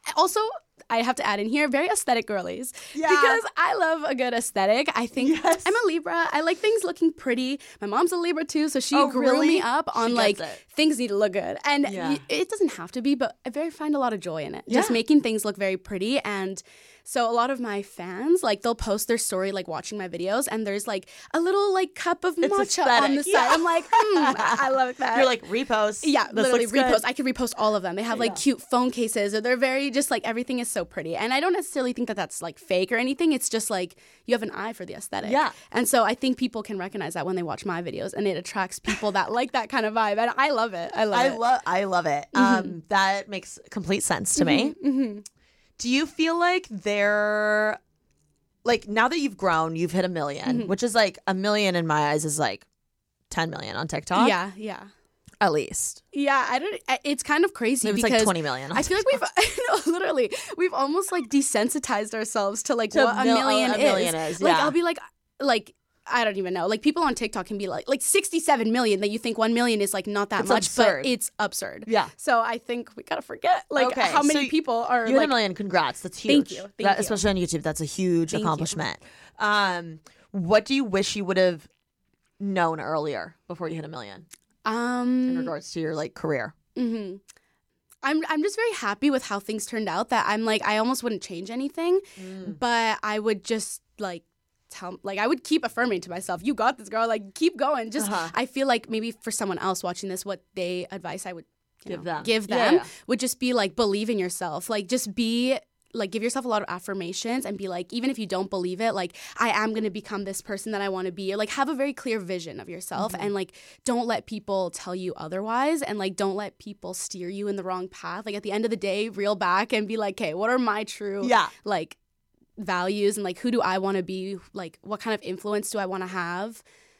S7: I have to add in here, very aesthetic girlies. Yeah. Because I love a good aesthetic. I think I'm a Libra. I like things looking pretty. My mom's a Libra too, so she grew me up on like things need to look good. And it doesn't have to be, but I find a lot of joy in it. Just making things look very pretty. And so a lot of my fans, like they'll post their story like watching my videos and there's like a little like cup of matcha aesthetic. On the side. I'm like, I love that.
S2: You're like repost.
S7: Yeah, literally repost. I could repost all of them. They have like cute phone cases or they're very just like everything is so pretty. And I don't necessarily think that that's like fake or anything. It's just like you have an eye for the aesthetic.
S2: Yeah.
S7: And so I think people can recognize that when they watch my videos and it attracts people that like that kind of vibe. And I love it. I
S2: love it. That makes complete sense to me. Mm-hmm. Do you feel like they're like now that you've grown, you've hit 1 million, which is like 1 million in my eyes is like 10 million on TikTok.
S7: Yeah.
S2: At least.
S7: Yeah, it's kind of crazy
S2: Maybe it's
S7: because
S2: like 20 million.
S7: I feel like we've literally we've almost like desensitized ourselves to like what a million is.
S2: Yeah.
S7: Like I'll be like I don't even know. Like people on TikTok can be like 67 million that you think 1 million is like not that
S2: It's
S7: much,
S2: absurd.
S7: but it's absurd.
S2: Yeah.
S7: So I think we gotta forget how many people are
S2: You hit
S7: like
S2: a million. Congrats. That's huge.
S7: Thank you. Thank you.
S2: Especially on YouTube. That's a huge
S7: Thank you.
S2: accomplishment. What do you wish you would have known earlier before you hit a million in regards to your like career?
S7: Mm-hmm. I'm just very happy with how things turned out that I'm like I almost wouldn't change anything, but I would just like I would keep affirming to myself, you got this, girl, like keep going. Just I feel like maybe for someone else watching this, what advice I would give them would just be like believe in yourself, like just be like give yourself a lot of affirmations and be like, even if you don't believe it, like I am going to become this person that I want to be, or like have a very clear vision of yourself and like don't let people tell you otherwise, and like don't let people steer you in the wrong path. Like at the end of the day, reel back and be like, okay, what are my true like values and like who do I want to be, like what kind of influence do I want to have,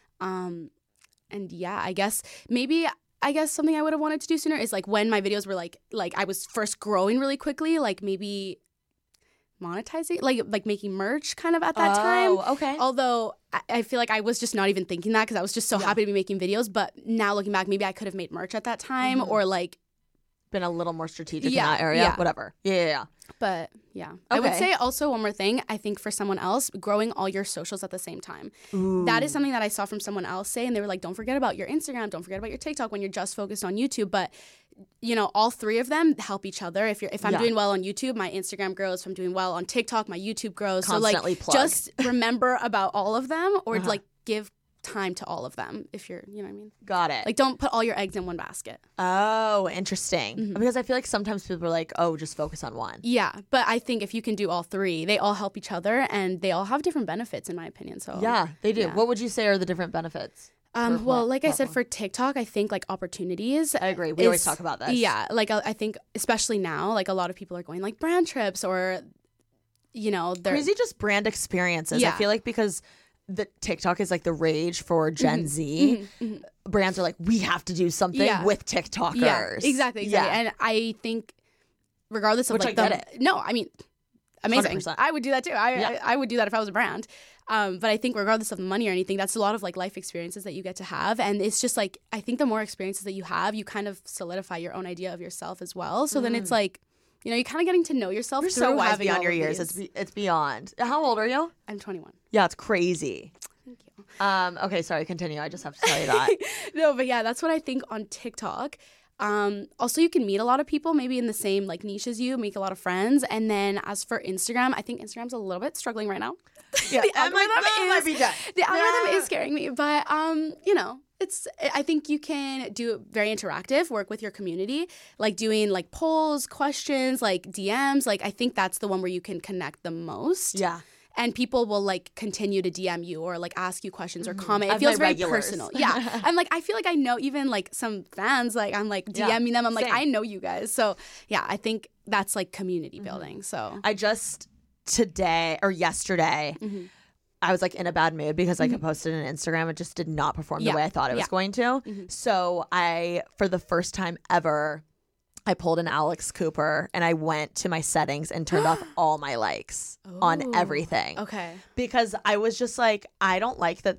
S7: and yeah, I guess something I would have wanted to do sooner is like when my videos were like I was first growing really quickly, like maybe monetizing, like making merch kind of at that time.
S2: Okay.
S7: Although I feel like I was just not even thinking that because I was just so happy to be making videos, but now looking back, maybe I could have made merch at that time or like
S2: been a little more strategic in that area. Whatever. Yeah.
S7: But yeah, I would say also one more thing. I think for someone else, growing all your socials at the same time. That is something that I saw from someone else say, and they were like, don't forget about your Instagram, don't forget about your TikTok when you're just focused on YouTube. But you know, all three of them help each other. If I'm doing well on YouTube, my Instagram grows. If I'm doing well on TikTok, my YouTube grows.
S2: Constantly
S7: so like just remember about all of them, or like give time to all of them, if you're, you know what I mean?
S2: Got it.
S7: Like don't put all your eggs in one basket.
S2: Oh, interesting. Because I feel like sometimes people are like, oh, just focus on one.
S7: Yeah, but I think if you can do all three, they all help each other and they all have different benefits in my opinion. So
S2: yeah, they do. What would you say are the different benefits?
S7: Well, like I said, for TikTok, I think like opportunities.
S2: I agree. We always talk about this.
S7: Yeah, like I think especially now, like a lot of people are going like brand trips or, you know, they're
S2: crazy just brand experiences.
S7: Yeah.
S2: I feel like because the TikTok is like the rage for Gen Z. Brands are like, we have to do something with TikTokers.
S7: Yeah, exactly. Yeah. And I think regardless of
S2: Which
S7: like
S2: I get it.
S7: No, I mean, amazing.
S2: 100%.
S7: I would do that too. I would do that if I was a brand. But I think regardless of money or anything, that's a lot of like life experiences that you get to have. And it's just like, I think the more experiences that you have, you kind of solidify your own idea of yourself as well. So then it's like, you know, you're kind of getting to know yourself.
S2: You're
S7: through
S2: so wise
S7: having
S2: beyond
S7: all
S2: your
S7: of
S2: years.
S7: these.
S2: It's beyond. How old are you?
S7: I'm 21.
S2: Yeah, it's crazy.
S7: Thank you.
S2: Okay, sorry, continue. I just have to tell you that.
S7: No, but yeah, that's what I think on TikTok. Also, you can meet a lot of people maybe in the same like niche as you, make a lot of friends. And then as for Instagram, I think Instagram's a little bit struggling right now.
S2: Yeah,
S7: the algorithm
S2: is
S7: is scaring me, but you know, I think you can do very interactive work with your community, like doing like polls, questions, like DMs. Like I think that's the one where you can connect the most.
S2: Yeah.
S7: And people will like continue to DM you or like ask you questions or comment. It
S2: As
S7: feels
S2: my
S7: very
S2: regulars.
S7: personal. Yeah. I'm like, I feel like I know even like some fans, like I'm like DMing them. I'm like,
S2: Same.
S7: I know you guys. So yeah, I think that's like community building. So
S2: I just yesterday, I was like in a bad mood because like I posted on Instagram. It just did not perform the way I thought it was going to. So for the first time ever, I pulled an Alex Cooper and I went to my settings and turned off all my likes on everything.
S7: okay.
S2: Because I was just like, I don't like that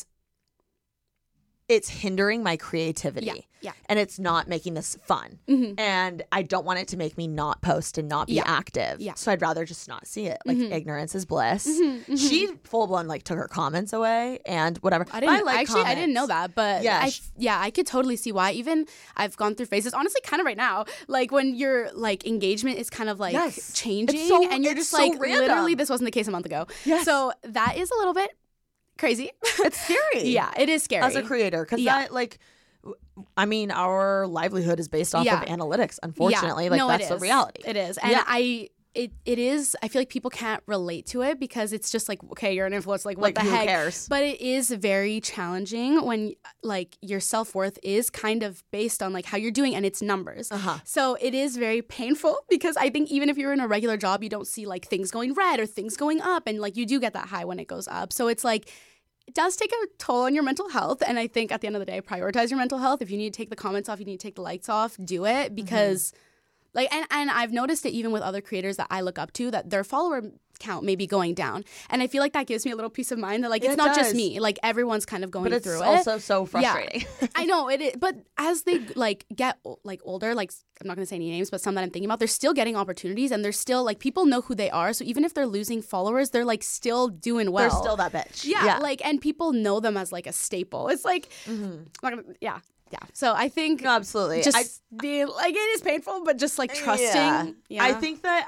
S2: it's hindering my creativity.
S7: Yeah.
S2: And it's not making this fun. And I don't want it to make me not post and not be active.
S7: Yeah.
S2: So I'd rather just not see it. Like ignorance is bliss. She full blown like took her comments away and whatever.
S7: I didn't
S2: like
S7: actually. I didn't know
S2: comments.
S7: that, but
S2: Yeah,
S7: I could totally see why. Even I've gone through phases, honestly, kind of right now, like when your like engagement is kind of like changing, and you're just like, literally, this wasn't the case a month ago.
S2: Yes.
S7: So that is a little bit crazy.
S2: It's scary.
S7: Yeah, it is scary
S2: as a creator because that like. I mean, our livelihood is based off of analytics, unfortunately.
S7: Yeah.
S2: Like,
S7: no,
S2: that's the reality.
S7: It is. And it is, I feel like people can't relate to it because it's just like, okay, you're an influencer, like what the
S2: who
S7: heck?
S2: Cares?
S7: But it is very challenging when like your self-worth is kind of based on like how you're doing and it's numbers. So it is very painful because I think even if you're in a regular job, you don't see like things going red or things going up, and like you do get that high when it goes up. So it's like, it does take a toll on your mental health. And I think at the end of the day, prioritize your mental health. If you need to take the comments off, you need to take the likes off, do it. Because like, and I've noticed it even with other creators that I look up to, that their follower count may be going down. And I feel like that gives me a little peace of mind that like, it's not just me. Like everyone's kind of going through it.
S2: But it's also so frustrating.
S7: Yeah. I know it is. But as they like get like older, like I'm not going to say any names, but some that I'm thinking about, they're still getting opportunities and they're still like, people know who they are. So even if they're losing followers, they're like still doing well.
S2: They're still that bitch.
S7: Yeah. Like, and people know them as like a staple. It's like, yeah. So I think
S2: no, absolutely.
S7: Just being like, it is painful, but just like trusting. Yeah.
S2: I think that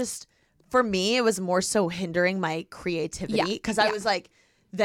S2: for me, it was more so hindering my creativity because I was like,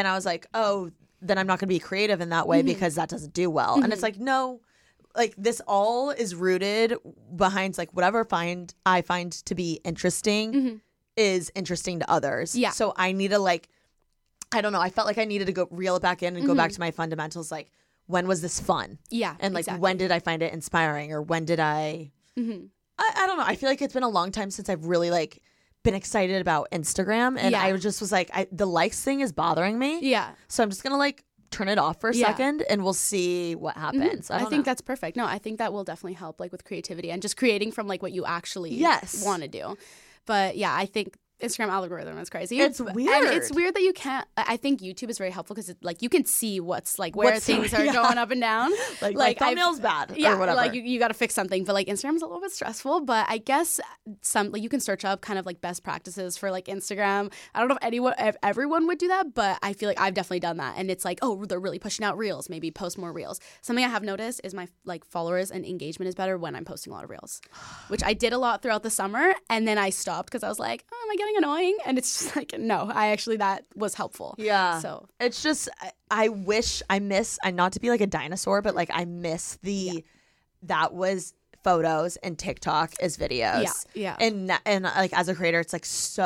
S2: oh, then I'm not going to be creative in that way because that doesn't do well. And it's like, no, like this all is rooted behind like whatever I find to be interesting is interesting to others. Yeah. So I need to like, I don't know. I felt like I needed to go reel it back in and go back to my fundamentals. Like, when was this fun? Yeah. And like, when did I find it inspiring, or when did I don't know. I feel like it's been a long time since I've really like been excited about Instagram, and I just was like, the likes thing is bothering me. Yeah. So I'm just gonna like turn it off for a second, and we'll see what happens.
S7: I think that's perfect. No, I think that will definitely help, like with creativity and just creating from like what you actually want to do. But yeah, I think Instagram algorithm is crazy.
S2: It's weird.
S7: And it's weird that you can't. I think YouTube is very helpful because like you can see what's like where things are going up and down.
S2: Like thumbnail's bad or whatever.
S7: Like you got to fix something. But like Instagram's a little bit stressful. But I guess like you can search up kind of like best practices for like Instagram. I don't know if everyone would do that, but I feel like I've definitely done that. And it's like, oh, they're really pushing out reels. Maybe post more reels. Something I have noticed is my like followers and engagement is better when I'm posting a lot of reels, which I did a lot throughout the summer, and then I stopped because I was like, oh, am I getting annoying? And it's just like, no, that was helpful. Yeah. So
S2: it's just, I miss, not to be like a dinosaur, but like I miss that was photos and TikTok as videos. Yeah. And like as a creator, it's like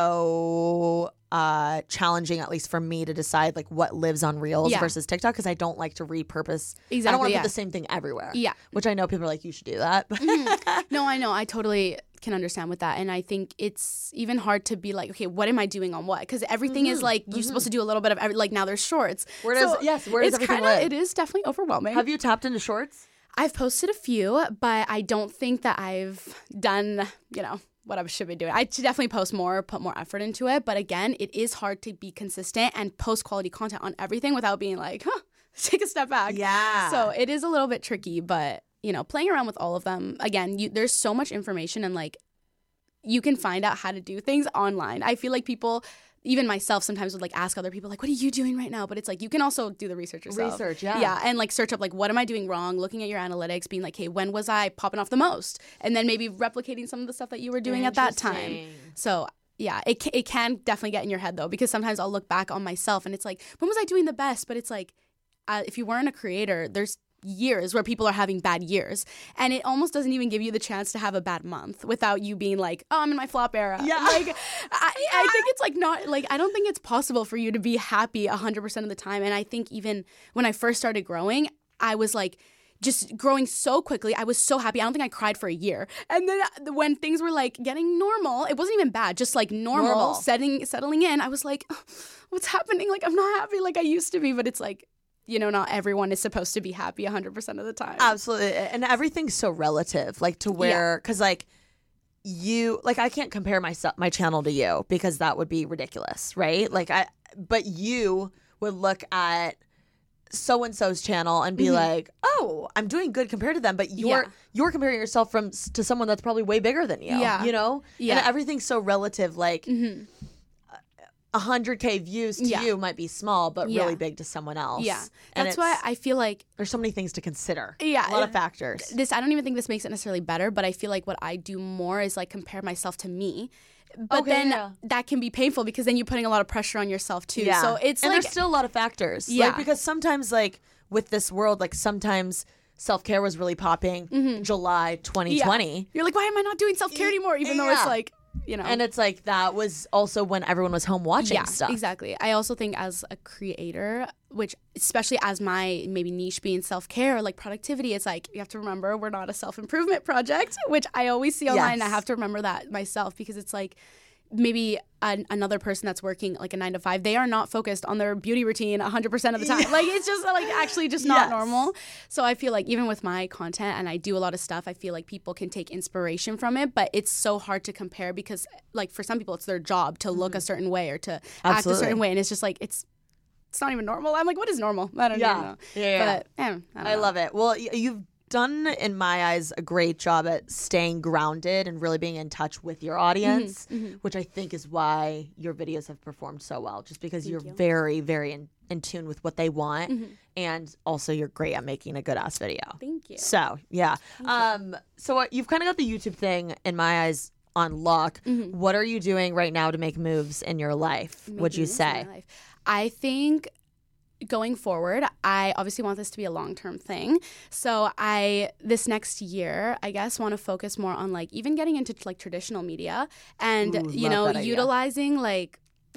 S2: so challenging, at least for me, to decide like what lives on Reels versus TikTok, because I don't like to repurpose. Exactly. I don't want to put the same thing everywhere. Yeah. Which I know people are like, you should do that.
S7: No, I know. I totally can understand with that. And I think it's even hard to be like, okay, what am I doing on what? Because everything is like, you're supposed to do a little bit of like now there's shorts.
S2: Where does everything live?
S7: It is definitely overwhelming.
S2: Have you tapped into shorts?
S7: I've posted a few, but I don't think that I've done, what I should be doing. I should definitely post more, put more effort into it. But again, it is hard to be consistent and post quality content on everything without being like, take a step back. Yeah. So it is a little bit tricky, but playing around with all of them, again, there's so much information, and like you can find out how to do things online. I feel like people, even myself, sometimes would like ask other people like, what are you doing right now? But it's like you can also do the research yourself. Yeah, and like search up like, what am I doing wrong? Looking at your analytics, being like, hey, when was I popping off the most? And then maybe replicating some of the stuff that you were doing at that time. So yeah, it can definitely get in your head though, because sometimes I'll look back on myself and it's like, when was I doing the best? But it's like, if you weren't a creator, there's years where people are having bad years, and it almost doesn't even give you the chance to have a bad month without you being like, oh, I'm in my flop era. Yeah. Like I think it's like not like, I don't think it's possible for you to be happy 100% of the time. And I think even when I first started growing, I was like just growing so quickly. I was so happy. I don't think I cried for a year. And then when things were like getting normal, it wasn't even bad, just like normal. Settling in, I was like, oh, what's happening? Like I'm not happy like I used to be. But it's like, not everyone is supposed to be happy 100% of the time.
S2: Absolutely. And everything's so relative, like to where, because like I can't compare my channel to you because that would be ridiculous, right? But you would look at so-and-so's channel and be like, oh, I'm doing good compared to them. But you're comparing yourself to someone that's probably way bigger than you, Yeah. And everything's so relative, like 100K views to you might be small, but really big to someone else. Yeah.
S7: That's why I feel like
S2: there's so many things to consider. Yeah. A lot of factors.
S7: I don't even think this makes it necessarily better, but I feel like what I do more is like compare myself to me. But that can be painful because then you're putting a lot of pressure on yourself too. Yeah. So it's
S2: and there's still a lot of factors. Yeah. Like, because sometimes like with this world, like sometimes self-care was really popping July 2020. Yeah.
S7: You're like, why am I not doing self-care anymore? Even though it's like,
S2: And it's like that was also when everyone was home watching stuff.
S7: Exactly. I also think as a creator, which especially as my maybe niche being self-care or like productivity, it's like you have to remember we're not a self-improvement project, which I always see online. I have to remember that myself because it's like maybe another person that's working like a 9 to 5, they are not focused on their beauty routine 100% of the time. Like it's just like actually just not normal. So I feel like even with my content, and I do a lot of stuff, I feel like people can take inspiration from it, but it's so hard to compare because like for some people it's their job to look a certain way or to act a certain way, and it's just like it's not even normal. I'm like, what is normal? I don't even know. But I
S2: love it. Well, you've done, in my eyes, a great job at staying grounded and really being in touch with your audience, which I think is why your videos have performed so well, just because you're very, very in tune with what they want, and also you're great at making a good ass video.
S7: Thank you.
S2: So so you've kind of got the YouTube thing, in my eyes, on lock. What are you doing right now to make moves in your life, would you say?
S7: I think going forward, I obviously want this to be a long-term thing. So this next year, I guess, want to focus more on like even getting into like traditional media and, utilizing like,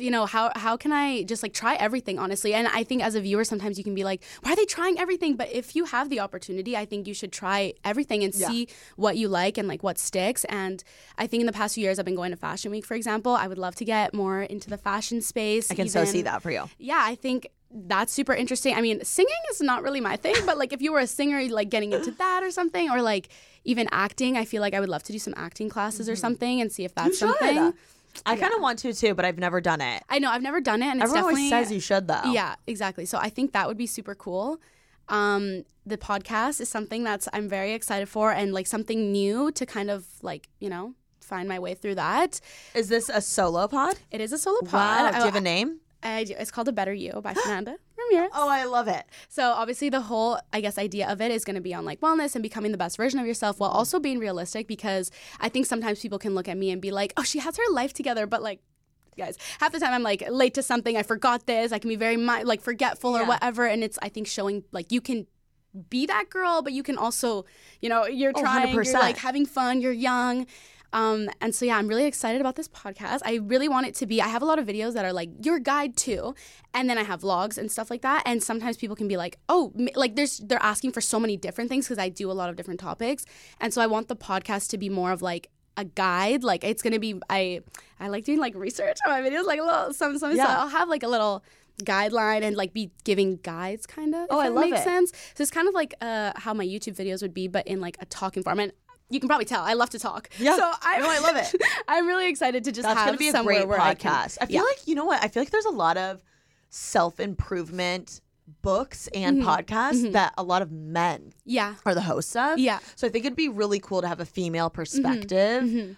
S7: how can I just like try everything, honestly? And I think as a viewer, sometimes you can be like, why are they trying everything? But if you have the opportunity, I think you should try everything and see what you like and like what sticks. And I think in the past few years, I've been going to Fashion Week, for example. I would love to get more into the fashion space.
S2: I can so see that for you.
S7: Yeah, I think that's super interesting. I mean, singing is not really my thing, but like if you were a singer, like getting into that or something, or like even acting, I feel like I would love to do some acting classes or something and see if that's something.
S2: I kind of want to too, but I've never done it.
S7: I know, I've never done it, and
S2: everyone
S7: it's definitely
S2: always says you should though.
S7: Yeah, exactly. So I think that would be super cool. The podcast is something that's I'm very excited for, and like something new to kind of like find my way through that.
S2: Is this a solo pod?
S7: It is a solo pod.
S2: Wow. Do you have a name?
S7: I do. It's called A Better You by Fernanda Ramirez.
S2: Oh, I love it.
S7: So obviously the whole, I guess, idea of it is going to be on like wellness and becoming the best version of yourself while also being realistic, because I think sometimes people can look at me and be like, oh, she has her life together, but like, guys, half the time I'm like late to something, I forgot this, I can be very like forgetful or whatever, and it's I think showing like you can be that girl, but you can also, you're trying, 100%. You're like having fun, you're young. And so, I'm really excited about this podcast. I really want it to be, I have a lot of videos that are like your guide too. And then I have vlogs and stuff like that. And sometimes people can be like, oh, like they're asking for so many different things because I do a lot of different topics. And so I want the podcast to be more of like a guide. Like it's going to be, I like doing like research on my videos, like a little something. So I'll have like a little guideline and like be giving guides kind of.
S2: Oh, I love it.
S7: Makes sense. So it's kind of like how my YouTube videos would be, but in like a talking form. And you can probably tell I love to talk. Yeah. So I love it. I'm really excited to just
S2: That's
S7: have
S2: gonna be a great podcast. I feel like, you know what? I feel like there's a lot of self-improvement books and podcasts that a lot of men are the hosts of. Yeah. So I think it'd be really cool to have a female perspective.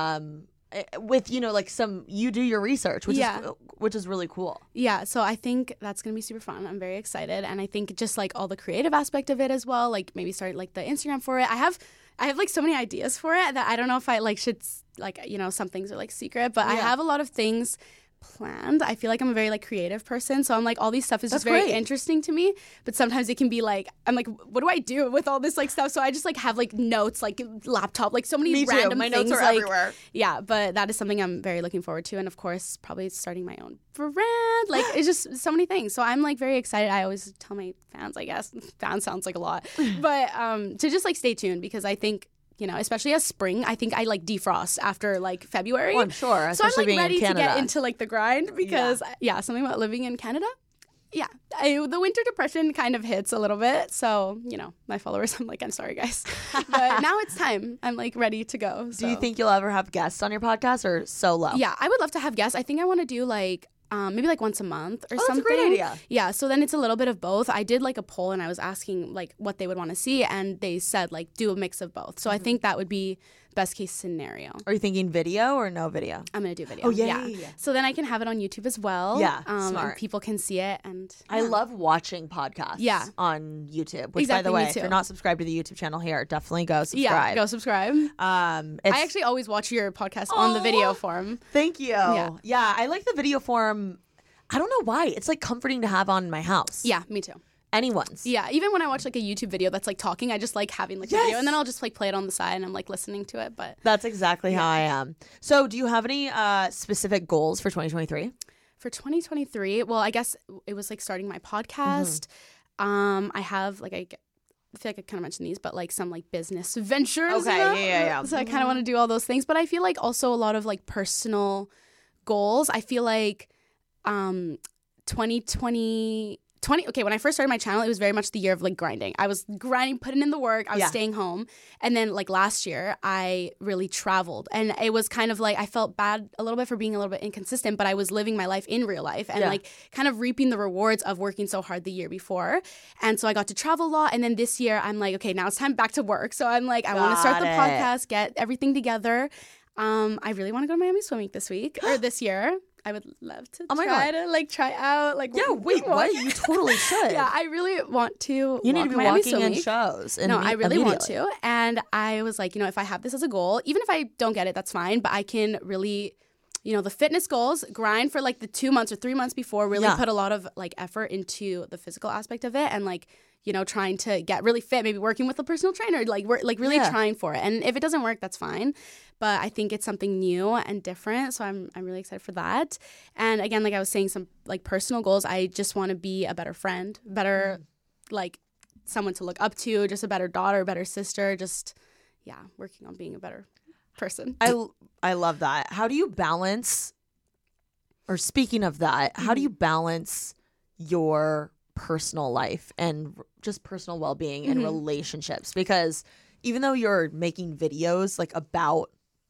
S2: With like you do your research, which is really cool.
S7: Yeah, so I think that's gonna be super fun. I'm very excited, and I think just like all the creative aspect of it as well. Like maybe start like the Instagram for it. I have like so many ideas for it that I don't know if I like should like some things are like secret, but I have a lot of things planned. I feel like I'm a very like creative person, so I'm like all these stuff is just very interesting to me, but sometimes it can be like I'm like, what do I do with all this like stuff? So I just like have like notes, like laptop, like so many random
S2: my
S7: things.
S2: Notes are
S7: like,
S2: everywhere.
S7: Yeah, but that is something I'm very looking forward to, and of course probably starting my own brand. Like it's just so many things, so I'm like very excited. I always tell my fans, I guess fans sounds like a lot, but to just like stay tuned, because I think especially as spring, I think I like defrost after like February.
S2: Oh, I'm sure.
S7: So I'm like
S2: being
S7: ready
S2: in Canada
S7: to get into like the grind, because something about living in Canada. Yeah, the winter depression kind of hits a little bit. So my followers, I'm like, I'm sorry guys, but now it's time. I'm like ready to go. So.
S2: Do you think you'll ever have guests on your podcast or solo?
S7: Yeah, I would love to have guests. I think I want to do like maybe like once a month or something.
S2: That's a great idea.
S7: Yeah, so then it's a little bit of both. I did like a poll and I was asking like what they would want to see, and they said like do a mix of both. So I think that would be best case scenario.
S2: Are you thinking video or no video?
S7: I'm gonna do video.
S2: Oh yeah.
S7: So then I can have it on YouTube as well.
S2: Yeah,
S7: smart. And people can see it, and
S2: I love watching podcasts. On YouTube. Which, by the way, if you're not subscribed to the YouTube channel here, definitely go subscribe.
S7: Yeah, go subscribe. I actually always watch your podcast on the video form.
S2: Thank you. Yeah, I like the video form. I don't know why. It's like comforting to have on my house.
S7: Yeah, me too.
S2: Anyone's.
S7: Yeah, even when I watch like a YouTube video that's like talking, I just like having like a video, and then I'll just like play it on the side and I'm like listening to it. But
S2: that's exactly how I am. So do you have any specific goals for 2023?
S7: For 2023, well, I guess it was like starting my podcast. I have like I feel like I kind of mentioned these, but like some like business ventures.
S2: Okay, yeah.
S7: So I kind of want to do all those things, but I feel like also a lot of like personal goals, I feel like 2020, when I first started my channel, it was very much the year of like grinding. I was grinding, putting in the work. I was staying home. And then like last year, I really traveled. And it was kind of like I felt bad a little bit for being a little bit inconsistent, but I was living my life in real life and like kind of reaping the rewards of working so hard the year before. And so I got to travel a lot. And then this year, I'm like, okay, now it's time back to work. So I'm like, I want to start the podcast, get everything together. I really want to go to Miami Swim Week this week or this year. I would love to try out. Like,
S2: what? You totally should.
S7: Yeah, I really want to.
S2: You need to be
S7: Miami
S2: walking in shows.
S7: No, I really want to. And I was like, if I have this as a goal, even if I don't get it, that's fine. But I can really, the fitness goals, grind for like the 2 months or 3 months before, really put a lot of like effort into the physical aspect of it and like, trying to get really fit, maybe working with a personal trainer, like we're like really trying for it. And if it doesn't work, that's fine. But I think it's something new and different. So I'm really excited for that. And again, like I was saying, some like personal goals. I just want to be a better friend, better like someone to look up to, just a better daughter, better sister, just working on being a better person.
S2: I love that. How do you balance, or speaking of that, how do you balance your personal life and just personal well-being and relationships? Because even though you're making videos like about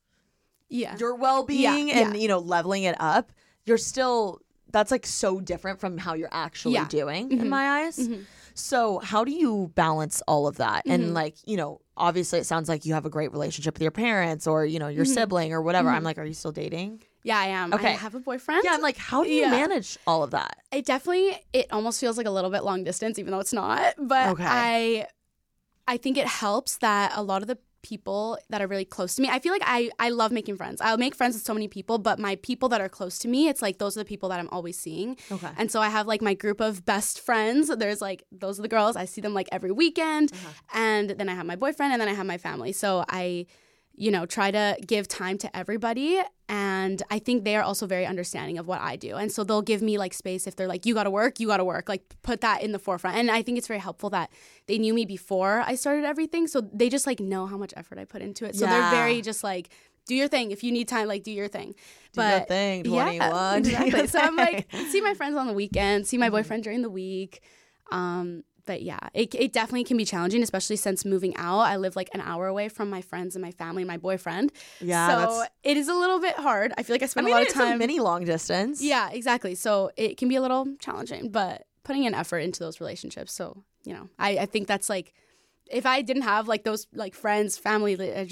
S2: your well-being and leveling it up, you're still, that's like so different from how you're actually doing in my eyes. So how do you balance all of that? And like, obviously it sounds like you have a great relationship with your parents or your sibling or whatever. I'm like, are you still dating?
S7: Yeah, I am. Okay. I have a boyfriend.
S2: Yeah, I'm like, how do you manage all of that?
S7: It almost feels like a little bit long distance, even though it's not. But I think it helps that a lot of the people that are really close to me, I feel like I love making friends. I'll make friends with so many people, but my people that are close to me, it's like those are the people that I'm always seeing. Okay. And so I have like my group of best friends. There's like, those are the girls. I see them like every weekend. And then I have my boyfriend and then I have my family. So I try to give time to everybody. And I think they are also very understanding of what I do. And so they'll give me like space if they're like, you got to work. Like put that in the forefront. And I think it's very helpful that they knew me before I started everything. So they just like know how much effort I put into it. So they're very just like, do your thing. If you need time, like do your thing.
S2: Do your thing, 21.
S7: Yeah, exactly. So I'm like, see my friends on the weekend, see my boyfriend during the week. But yeah, it definitely can be challenging, especially since moving out. I live like an hour away from my friends and my family and my boyfriend. Yeah, so it is a little bit hard. I feel like I spend a lot of time.
S2: It's a mini long distance.
S7: Yeah, exactly. So it can be a little challenging, but putting in effort into those relationships. So, I think that's like, if I didn't have like those like friends, family,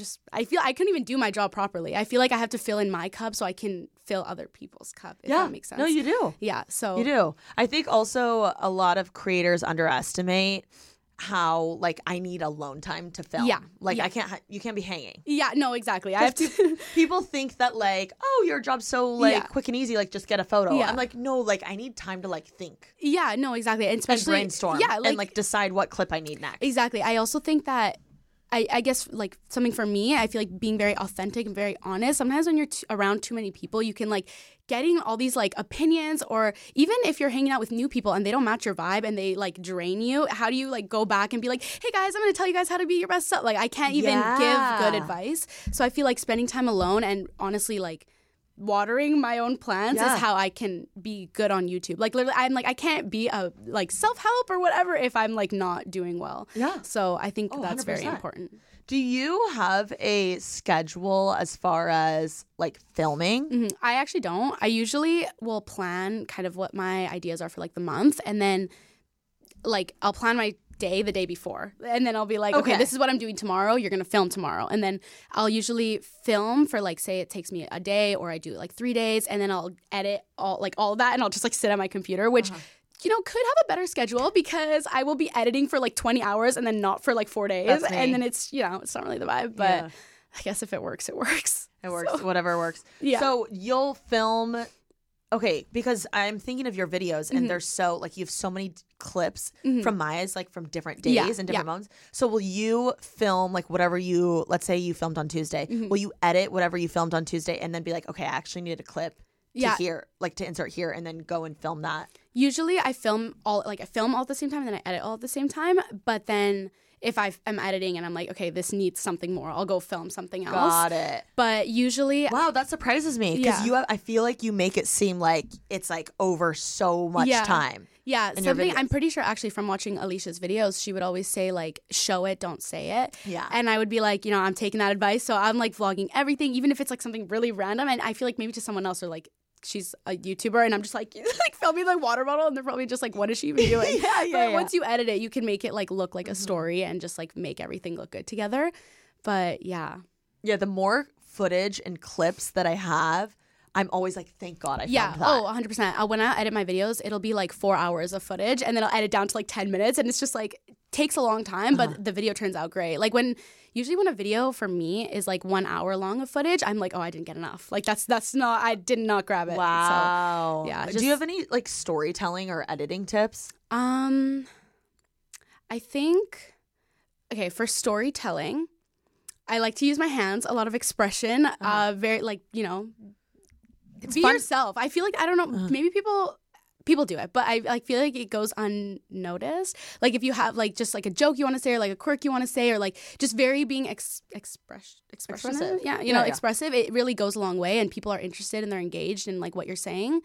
S7: I feel I couldn't even do my job properly. I feel like I have to fill in my cup so I can fill other people's cup, if that makes sense.
S2: No, you do.
S7: Yeah, so.
S2: You do. I think also a lot of creators underestimate how like I need alone time to film. Yeah. Like you can't be hanging.
S7: Yeah, no, exactly. I have to.
S2: People think that like, oh, your job's so like quick and easy, like just get a photo. Yeah. I'm like, no, like I need time to like think.
S7: Yeah, no, exactly. And especially
S2: brainstorm. Yeah, and like decide what clip I need next.
S7: Exactly. I also think that I guess like something for me, I feel like being very authentic and very honest. Sometimes when you're around too many people, you can like getting all these like opinions, or even if you're hanging out with new people and they don't match your vibe and they like drain you, how do you like go back and be like, hey guys, I'm going to tell you guys how to be your best self. Like I can't even give good advice. So I feel like spending time alone and honestly like watering my own plants is how I can be good on YouTube. Like literally, I'm like, I can't be a like self-help or whatever if I'm like not doing well. Yeah. So I think that's 100%. Very important.
S2: Do you have a schedule as far as like filming?
S7: I actually don't. I usually will plan kind of what my ideas are for like the month, and then like I'll plan my day the day before, and then I'll be like, okay, this is what I'm doing tomorrow. You're gonna film tomorrow, and then I'll usually film for like, say it takes me a day, or I do like 3 days, and then I'll edit all of that, and I'll just like sit at my computer, which could have a better schedule because I will be editing for like 20 hours and then not for like 4 days, and then it's it's not really the vibe, but I guess if it works, it works.
S2: It works. So, whatever works. Yeah. So you'll film. Okay, because I'm thinking of your videos and they're so, like, you have so many clips from Maya's, like, from different days and different moments. So will you film, like, whatever let's say you filmed on Tuesday, will you edit whatever you filmed on Tuesday and then be like, okay, I actually needed a clip to here, like, to insert here, and then go and film that?
S7: Usually I film all at the same time and then I edit all at the same time, but then if I'm editing and I'm like, okay, this needs something more, I'll go film something else.
S2: Got it.
S7: But usually,
S2: wow, that surprises me because I feel like you make it seem like it's like over so much time.
S7: Yeah,
S2: in your
S7: something
S2: videos.
S7: I'm pretty sure actually from watching Alicia's videos, she would always say like, show it, don't say it.
S2: Yeah.
S7: And I would be like, I'm taking that advice. So I'm like vlogging everything, even if it's like something really random. And I feel like maybe to someone else or like, she's a YouTuber and I'm just like filming like water bottle and they're probably just like, what is she even doing? But once you edit it, you can make it like look like a story and just like make everything look good together. But yeah,
S2: the more footage and clips that I have, I'm always like, thank God I filmed that.
S7: Oh, 100%. When I edit my videos, it'll be like 4 hours of footage and then I'll edit down to like 10 minutes and it's just like, takes a long time, but the video turns out great. Like usually when a video for me is like 1 hour long of footage, I'm like, oh, I didn't get enough. Like I did not grab it.
S2: Wow.
S7: So, yeah.
S2: Do you have any like storytelling or editing tips?
S7: I think, okay, for storytelling, I like to use my hands, a lot of expression, very like, be
S2: fun.
S7: yourself. I feel like, I don't know, maybe people do it, but I feel like it goes unnoticed. Like if you have like just like a joke you want to say or like a quirk you want to say or like just very being expressive. Yeah, expressive. It really goes a long way and people are interested and they're engaged in like what you're saying.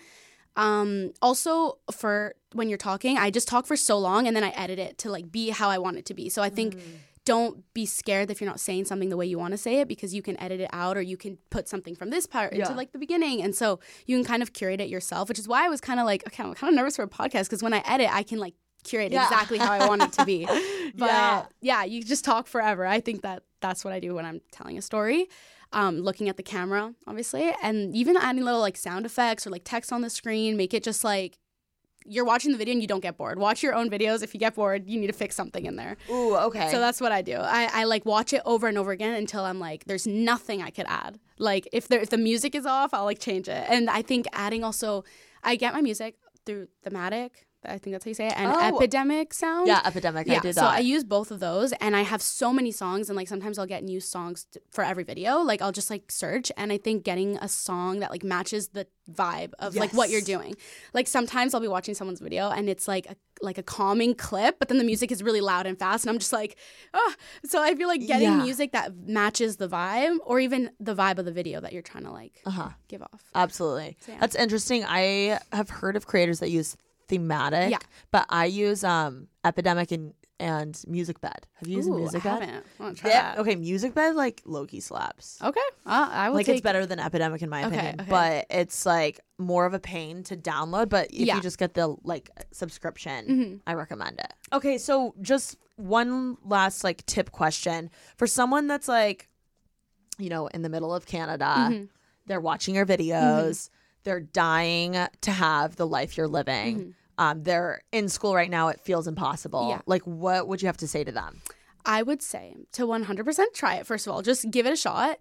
S7: Also for when you're talking, I just talk for so long and then I edit it to like be how I want it to be. So I think don't be scared if you're not saying something the way you want to say it because you can edit it out or you can put something from this part into like the beginning. And so you can kind of curate it yourself, which is why I was kind of like, okay, I'm kind of nervous for a podcast because when I edit, I can like curate exactly how I want it to be. But you just talk forever. I think that's what I do when I'm telling a story. Looking at the camera, obviously, and even adding little like sound effects or like text on the screen, make it just like you're watching the video and you don't get bored. Watch your own videos. If you get bored, you need to fix something in there.
S2: Ooh, okay.
S7: So that's what I do. I like watch it over and over again until I'm like, there's nothing I could add. Like if the music is off, I'll like change it. And I think adding also, I get my music through Thematic. I think that's how you say it. And Epidemic Sound.
S2: Yeah, Epidemic. Yeah, I did that.
S7: So I use both of those and I have so many songs and like sometimes I'll get new songs for every video. Like I'll just like search and I think getting a song that like matches the vibe of like what you're doing. Like sometimes I'll be watching someone's video and it's like a calming clip, but then the music is really loud and fast and I'm just like, oh. So I feel like getting music that matches the vibe or even the vibe of the video that you're trying to like give off.
S2: Absolutely. So, that's interesting. I have heard of creators that use Thematic, but I use Epidemic and MusicBed. Have you used MusicBed?
S7: I haven't. I want to try that.
S2: Okay, MusicBed like low-key slaps.
S7: Okay, I will
S2: like it's better than Epidemic in my opinion, but it's like more of a pain to download. But if you just get the like subscription, I recommend it. Okay, so just one last like tip question for someone that's like, in the middle of Canada, they're watching your videos, they're dying to have the life you're living. They're in school right now. It feels impossible.
S7: Yeah.
S2: Like, what would you have to say to them?
S7: I would say to 100% try it. First of all, just give it a shot.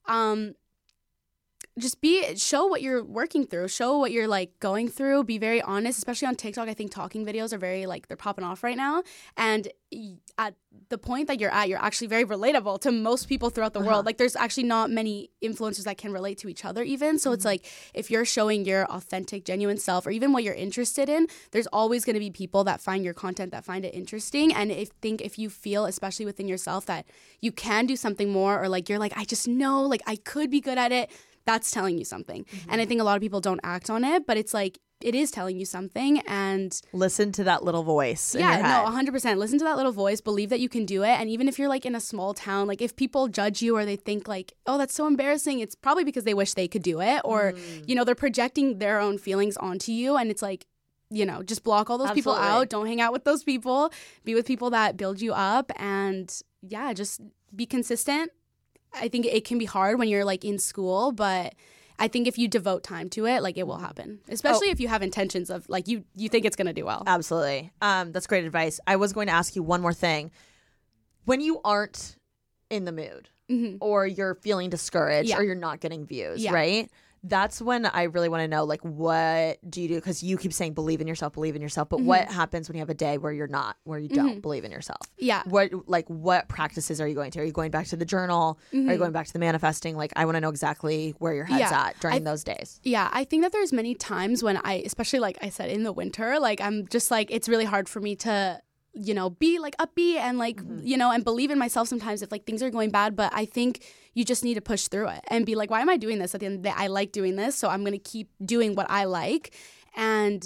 S7: Just show what you're working through, show what you're like going through, be very honest, especially on TikTok. I think talking videos are very like, they're popping off right now. And at the point that you're at, you're actually very relatable to most people throughout the world. Like there's actually not many influencers that can relate to each other even. So it's like, if you're showing your authentic, genuine self or even what you're interested in, there's always going to be people that find your content, that find it interesting. And if you feel, especially within yourself, that you can do something more or like, you're like, I just know, like I could be good at it. That's telling you something. And I think a lot of people don't act on it, but it's like, it is telling you something. And
S2: listen to that little voice in your head.
S7: 100%. Listen to that little voice. Believe that you can do it. And even if you're like in a small town, like if people judge you or they think like, oh, that's so embarrassing, it's probably because they wish they could do it. Or, they're projecting their own feelings onto you. And it's like, just block all those people out. Don't hang out with those people. Be with people that build you up. And just be consistent. I think it can be hard when you're like in school, but I think if you devote time to it, like it will happen, especially if you have intentions of like you think it's going to do well.
S2: Absolutely. That's great advice. I was going to ask you one more thing. When you aren't in the mood or you're feeling discouraged or you're not getting views, right? That's when I really want to know, like, what do you do? Because you keep saying believe in yourself, but what happens when you have a day where you don't believe in yourself?
S7: Yeah.
S2: What practices are you going to? Are you going back to the journal? Are you going back to the manifesting? Like, I want to know exactly where your head's at during those days.
S7: Yeah, I think that there's many times when especially like I said, in the winter, like I'm just like, it's really hard for me to you know, be like upbeat and like, you know, and believe in myself sometimes if like things are going bad. But I think you just need to push through it and be like, why am I doing this? At the end of the day, I like doing this. So I'm going to keep doing what I like. And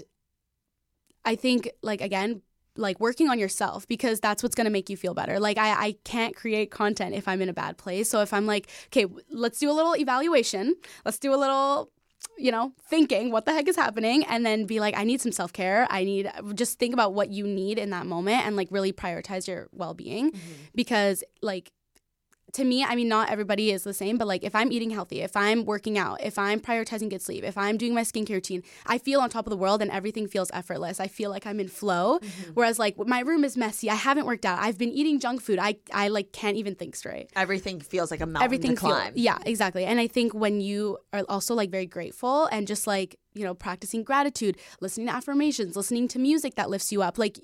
S7: I think like, again, like working on yourself, because that's what's going to make you feel better. Like I can't create content if I'm in a bad place. So if I'm like, okay, let's do a little evaluation. Let's do a little, you know, thinking what the heck is happening, and then be like, I need some self-care. Just think about what you need in that moment and like really prioritize your well-being. Because like, to me, I mean, not everybody is the same, but like if I'm eating healthy, if I'm working out, if I'm prioritizing good sleep, if I'm doing my skincare routine, I feel on top of the world and everything feels effortless. I feel like I'm in flow. Whereas like my room is messy. I haven't worked out. I've been eating junk food. I like can't even think straight.
S1: Everything feels like a mountain to climb.
S7: Yeah, exactly. And I think when you are also like very grateful and just like, you know, practicing gratitude, listening to affirmations, listening to music that lifts you up, like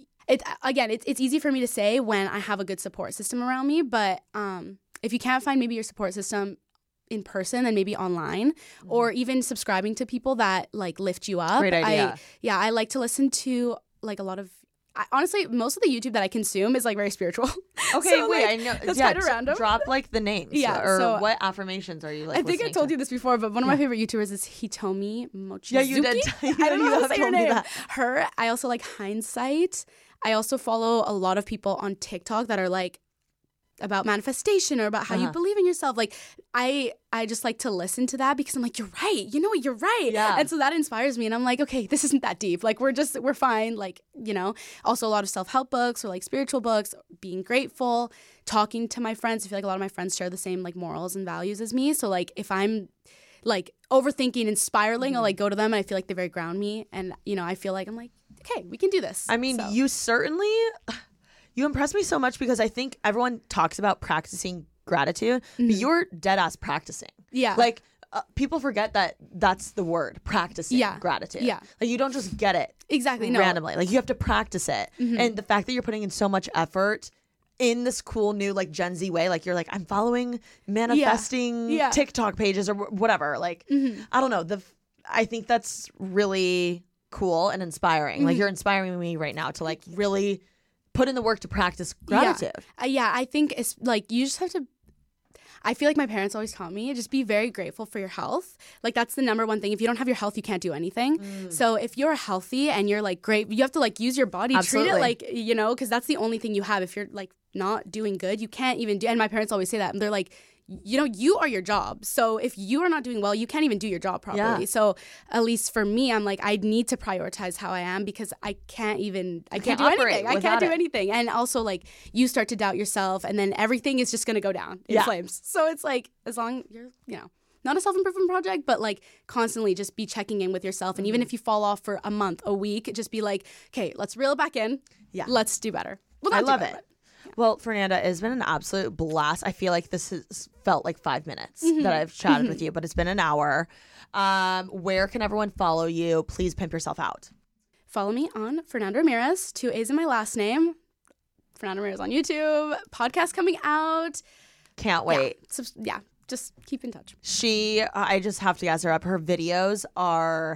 S7: it's easy for me to say when I have a good support system around me, but if you can't find maybe your support system in person, then maybe online, or even subscribing to people that like lift you up.
S1: Great idea.
S7: I like to listen to like a lot of, honestly, most of the YouTube that I consume is like very spiritual.
S1: Okay,
S7: so,
S1: wait,
S7: like,
S1: I know.
S7: That's kind of random.
S1: Drop like the names.
S7: Yeah,
S1: Or
S7: so
S1: what affirmations are you like?
S7: I think I told you this before, but one of my favorite YouTubers is Hitomi Mochizuki.
S1: Yeah, you did.
S7: I don't know how to say her name.
S1: That.
S7: Her. I also like Hindsight. I also follow a lot of people on TikTok that are like about manifestation or about how you believe in yourself. Like I just like to listen to that because I'm like, you're right. You know what? You're right.
S1: Yeah.
S7: And so that inspires me. And I'm like, okay, this isn't that deep. Like we're fine. Like, you know, also a lot of self-help books or like spiritual books, being grateful, talking to my friends. I feel like a lot of my friends share the same like morals and values as me. So like if I'm like overthinking and spiraling, I'll like go to them and I feel like they very ground me. And, you know, I feel like I'm like, okay, we can do this.
S1: I mean, you certainly... You impress me so much because I think everyone talks about practicing gratitude, but you're dead ass practicing.
S7: Yeah.
S1: Like people forget that that's the word, practicing gratitude.
S7: Yeah.
S1: Like you don't just get it
S7: exactly
S1: randomly. Like you have to practice it. And the fact that you're putting in so much effort in this cool new like Gen Z way, like you're like, I'm following manifesting TikTok pages or whatever. Like, I don't know. I think that's really cool and inspiring. Like you're inspiring me right now to like really put in the work to practice gratitude.
S7: Yeah, I think it's like you just have to. I feel like my parents always taught me just be very grateful for your health. Like that's the number one thing. If you don't have your health, you can't do anything. So if you're healthy and you're like great, you have to like use your body, treat it like, you know, because that's the only thing you have. If you're like not doing good, you can't even do. And my parents always say that. And they're like, you know, you are your job. So if you are not doing well, you can't even do your job properly. So at least for me, I'm like, I need to prioritize how I am because I can't do anything. I can't do anything. And also like you start to doubt yourself and then everything is just going to go down in flames. So it's like, as long you're, you know, not a self-improvement project, but like constantly just be checking in with yourself. And even if you fall off for a month, a week, just be like, okay, let's reel it back in. Yeah. Let's do better. Well,
S1: I love it. Well, Fernanda, it's been an absolute blast. I feel like this has felt like 5 minutes that I've chatted with you, but it's been an hour. Where can everyone follow you? Please pimp yourself out.
S7: Follow me on Fernanda Ramirez, 2 A's in my last name. Fernanda Ramirez on YouTube. Podcast coming out.
S1: Can't wait.
S7: Yeah, just keep in touch.
S1: I just have to gas her up. Her videos are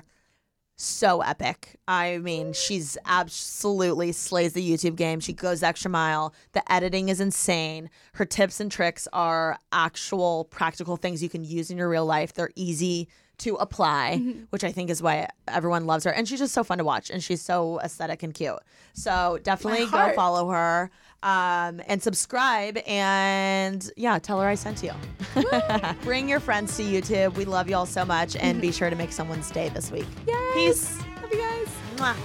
S1: so epic. I mean, she's absolutely slays the YouTube game. She goes the extra mile. The editing is insane. Her tips and tricks are actual practical things you can use in your real life. They're easy to apply, which I think is why everyone loves her. And she's just so fun to watch. And she's so aesthetic and cute. So definitely go follow her and subscribe. And yeah, tell her I sent you. Bring your friends to YouTube. We love you all so much. And be sure to make someone's day this week.
S7: Yes.
S1: Peace.
S7: Love you guys.
S1: Mwah.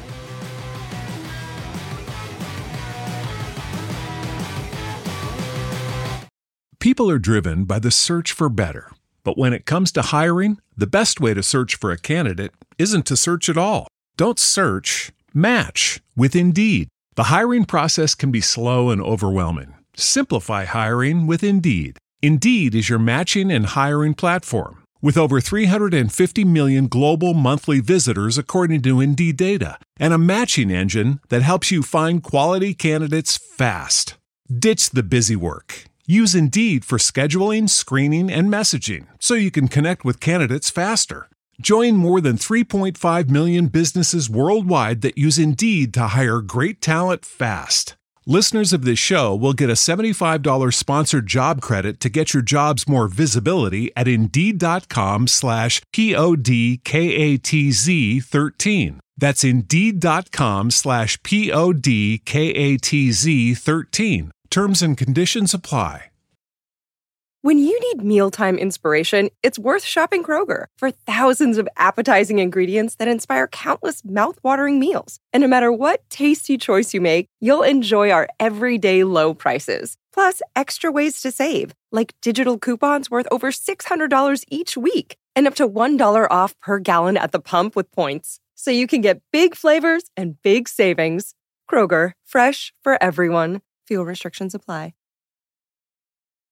S3: People are driven by the search for better. But when it comes to hiring, the best way to search for a candidate isn't to search at all. Don't search, match with Indeed. The hiring process can be slow and overwhelming. Simplify hiring with Indeed. Indeed is your matching and hiring platform. With over 350 million global monthly visitors according to Indeed data, and a matching engine that helps you find quality candidates fast. Ditch the busy work. Use Indeed for scheduling, screening, and messaging so you can connect with candidates faster. Join more than 3.5 million businesses worldwide that use Indeed to hire great talent fast. Listeners of this show will get a $75 sponsored job credit to get your jobs more visibility at Indeed.com/PODKATZ13. That's Indeed.com/PODKATZ13. Terms and conditions apply.
S6: When you need mealtime inspiration, it's worth shopping Kroger for thousands of appetizing ingredients that inspire countless mouth-watering meals. And no matter what tasty choice you make, you'll enjoy our everyday low prices. Plus, extra ways to save, like digital coupons worth over $600 each week and up to $1 off per gallon at the pump with points. So you can get big flavors and big savings. Kroger, fresh for everyone. Fuel restrictions apply.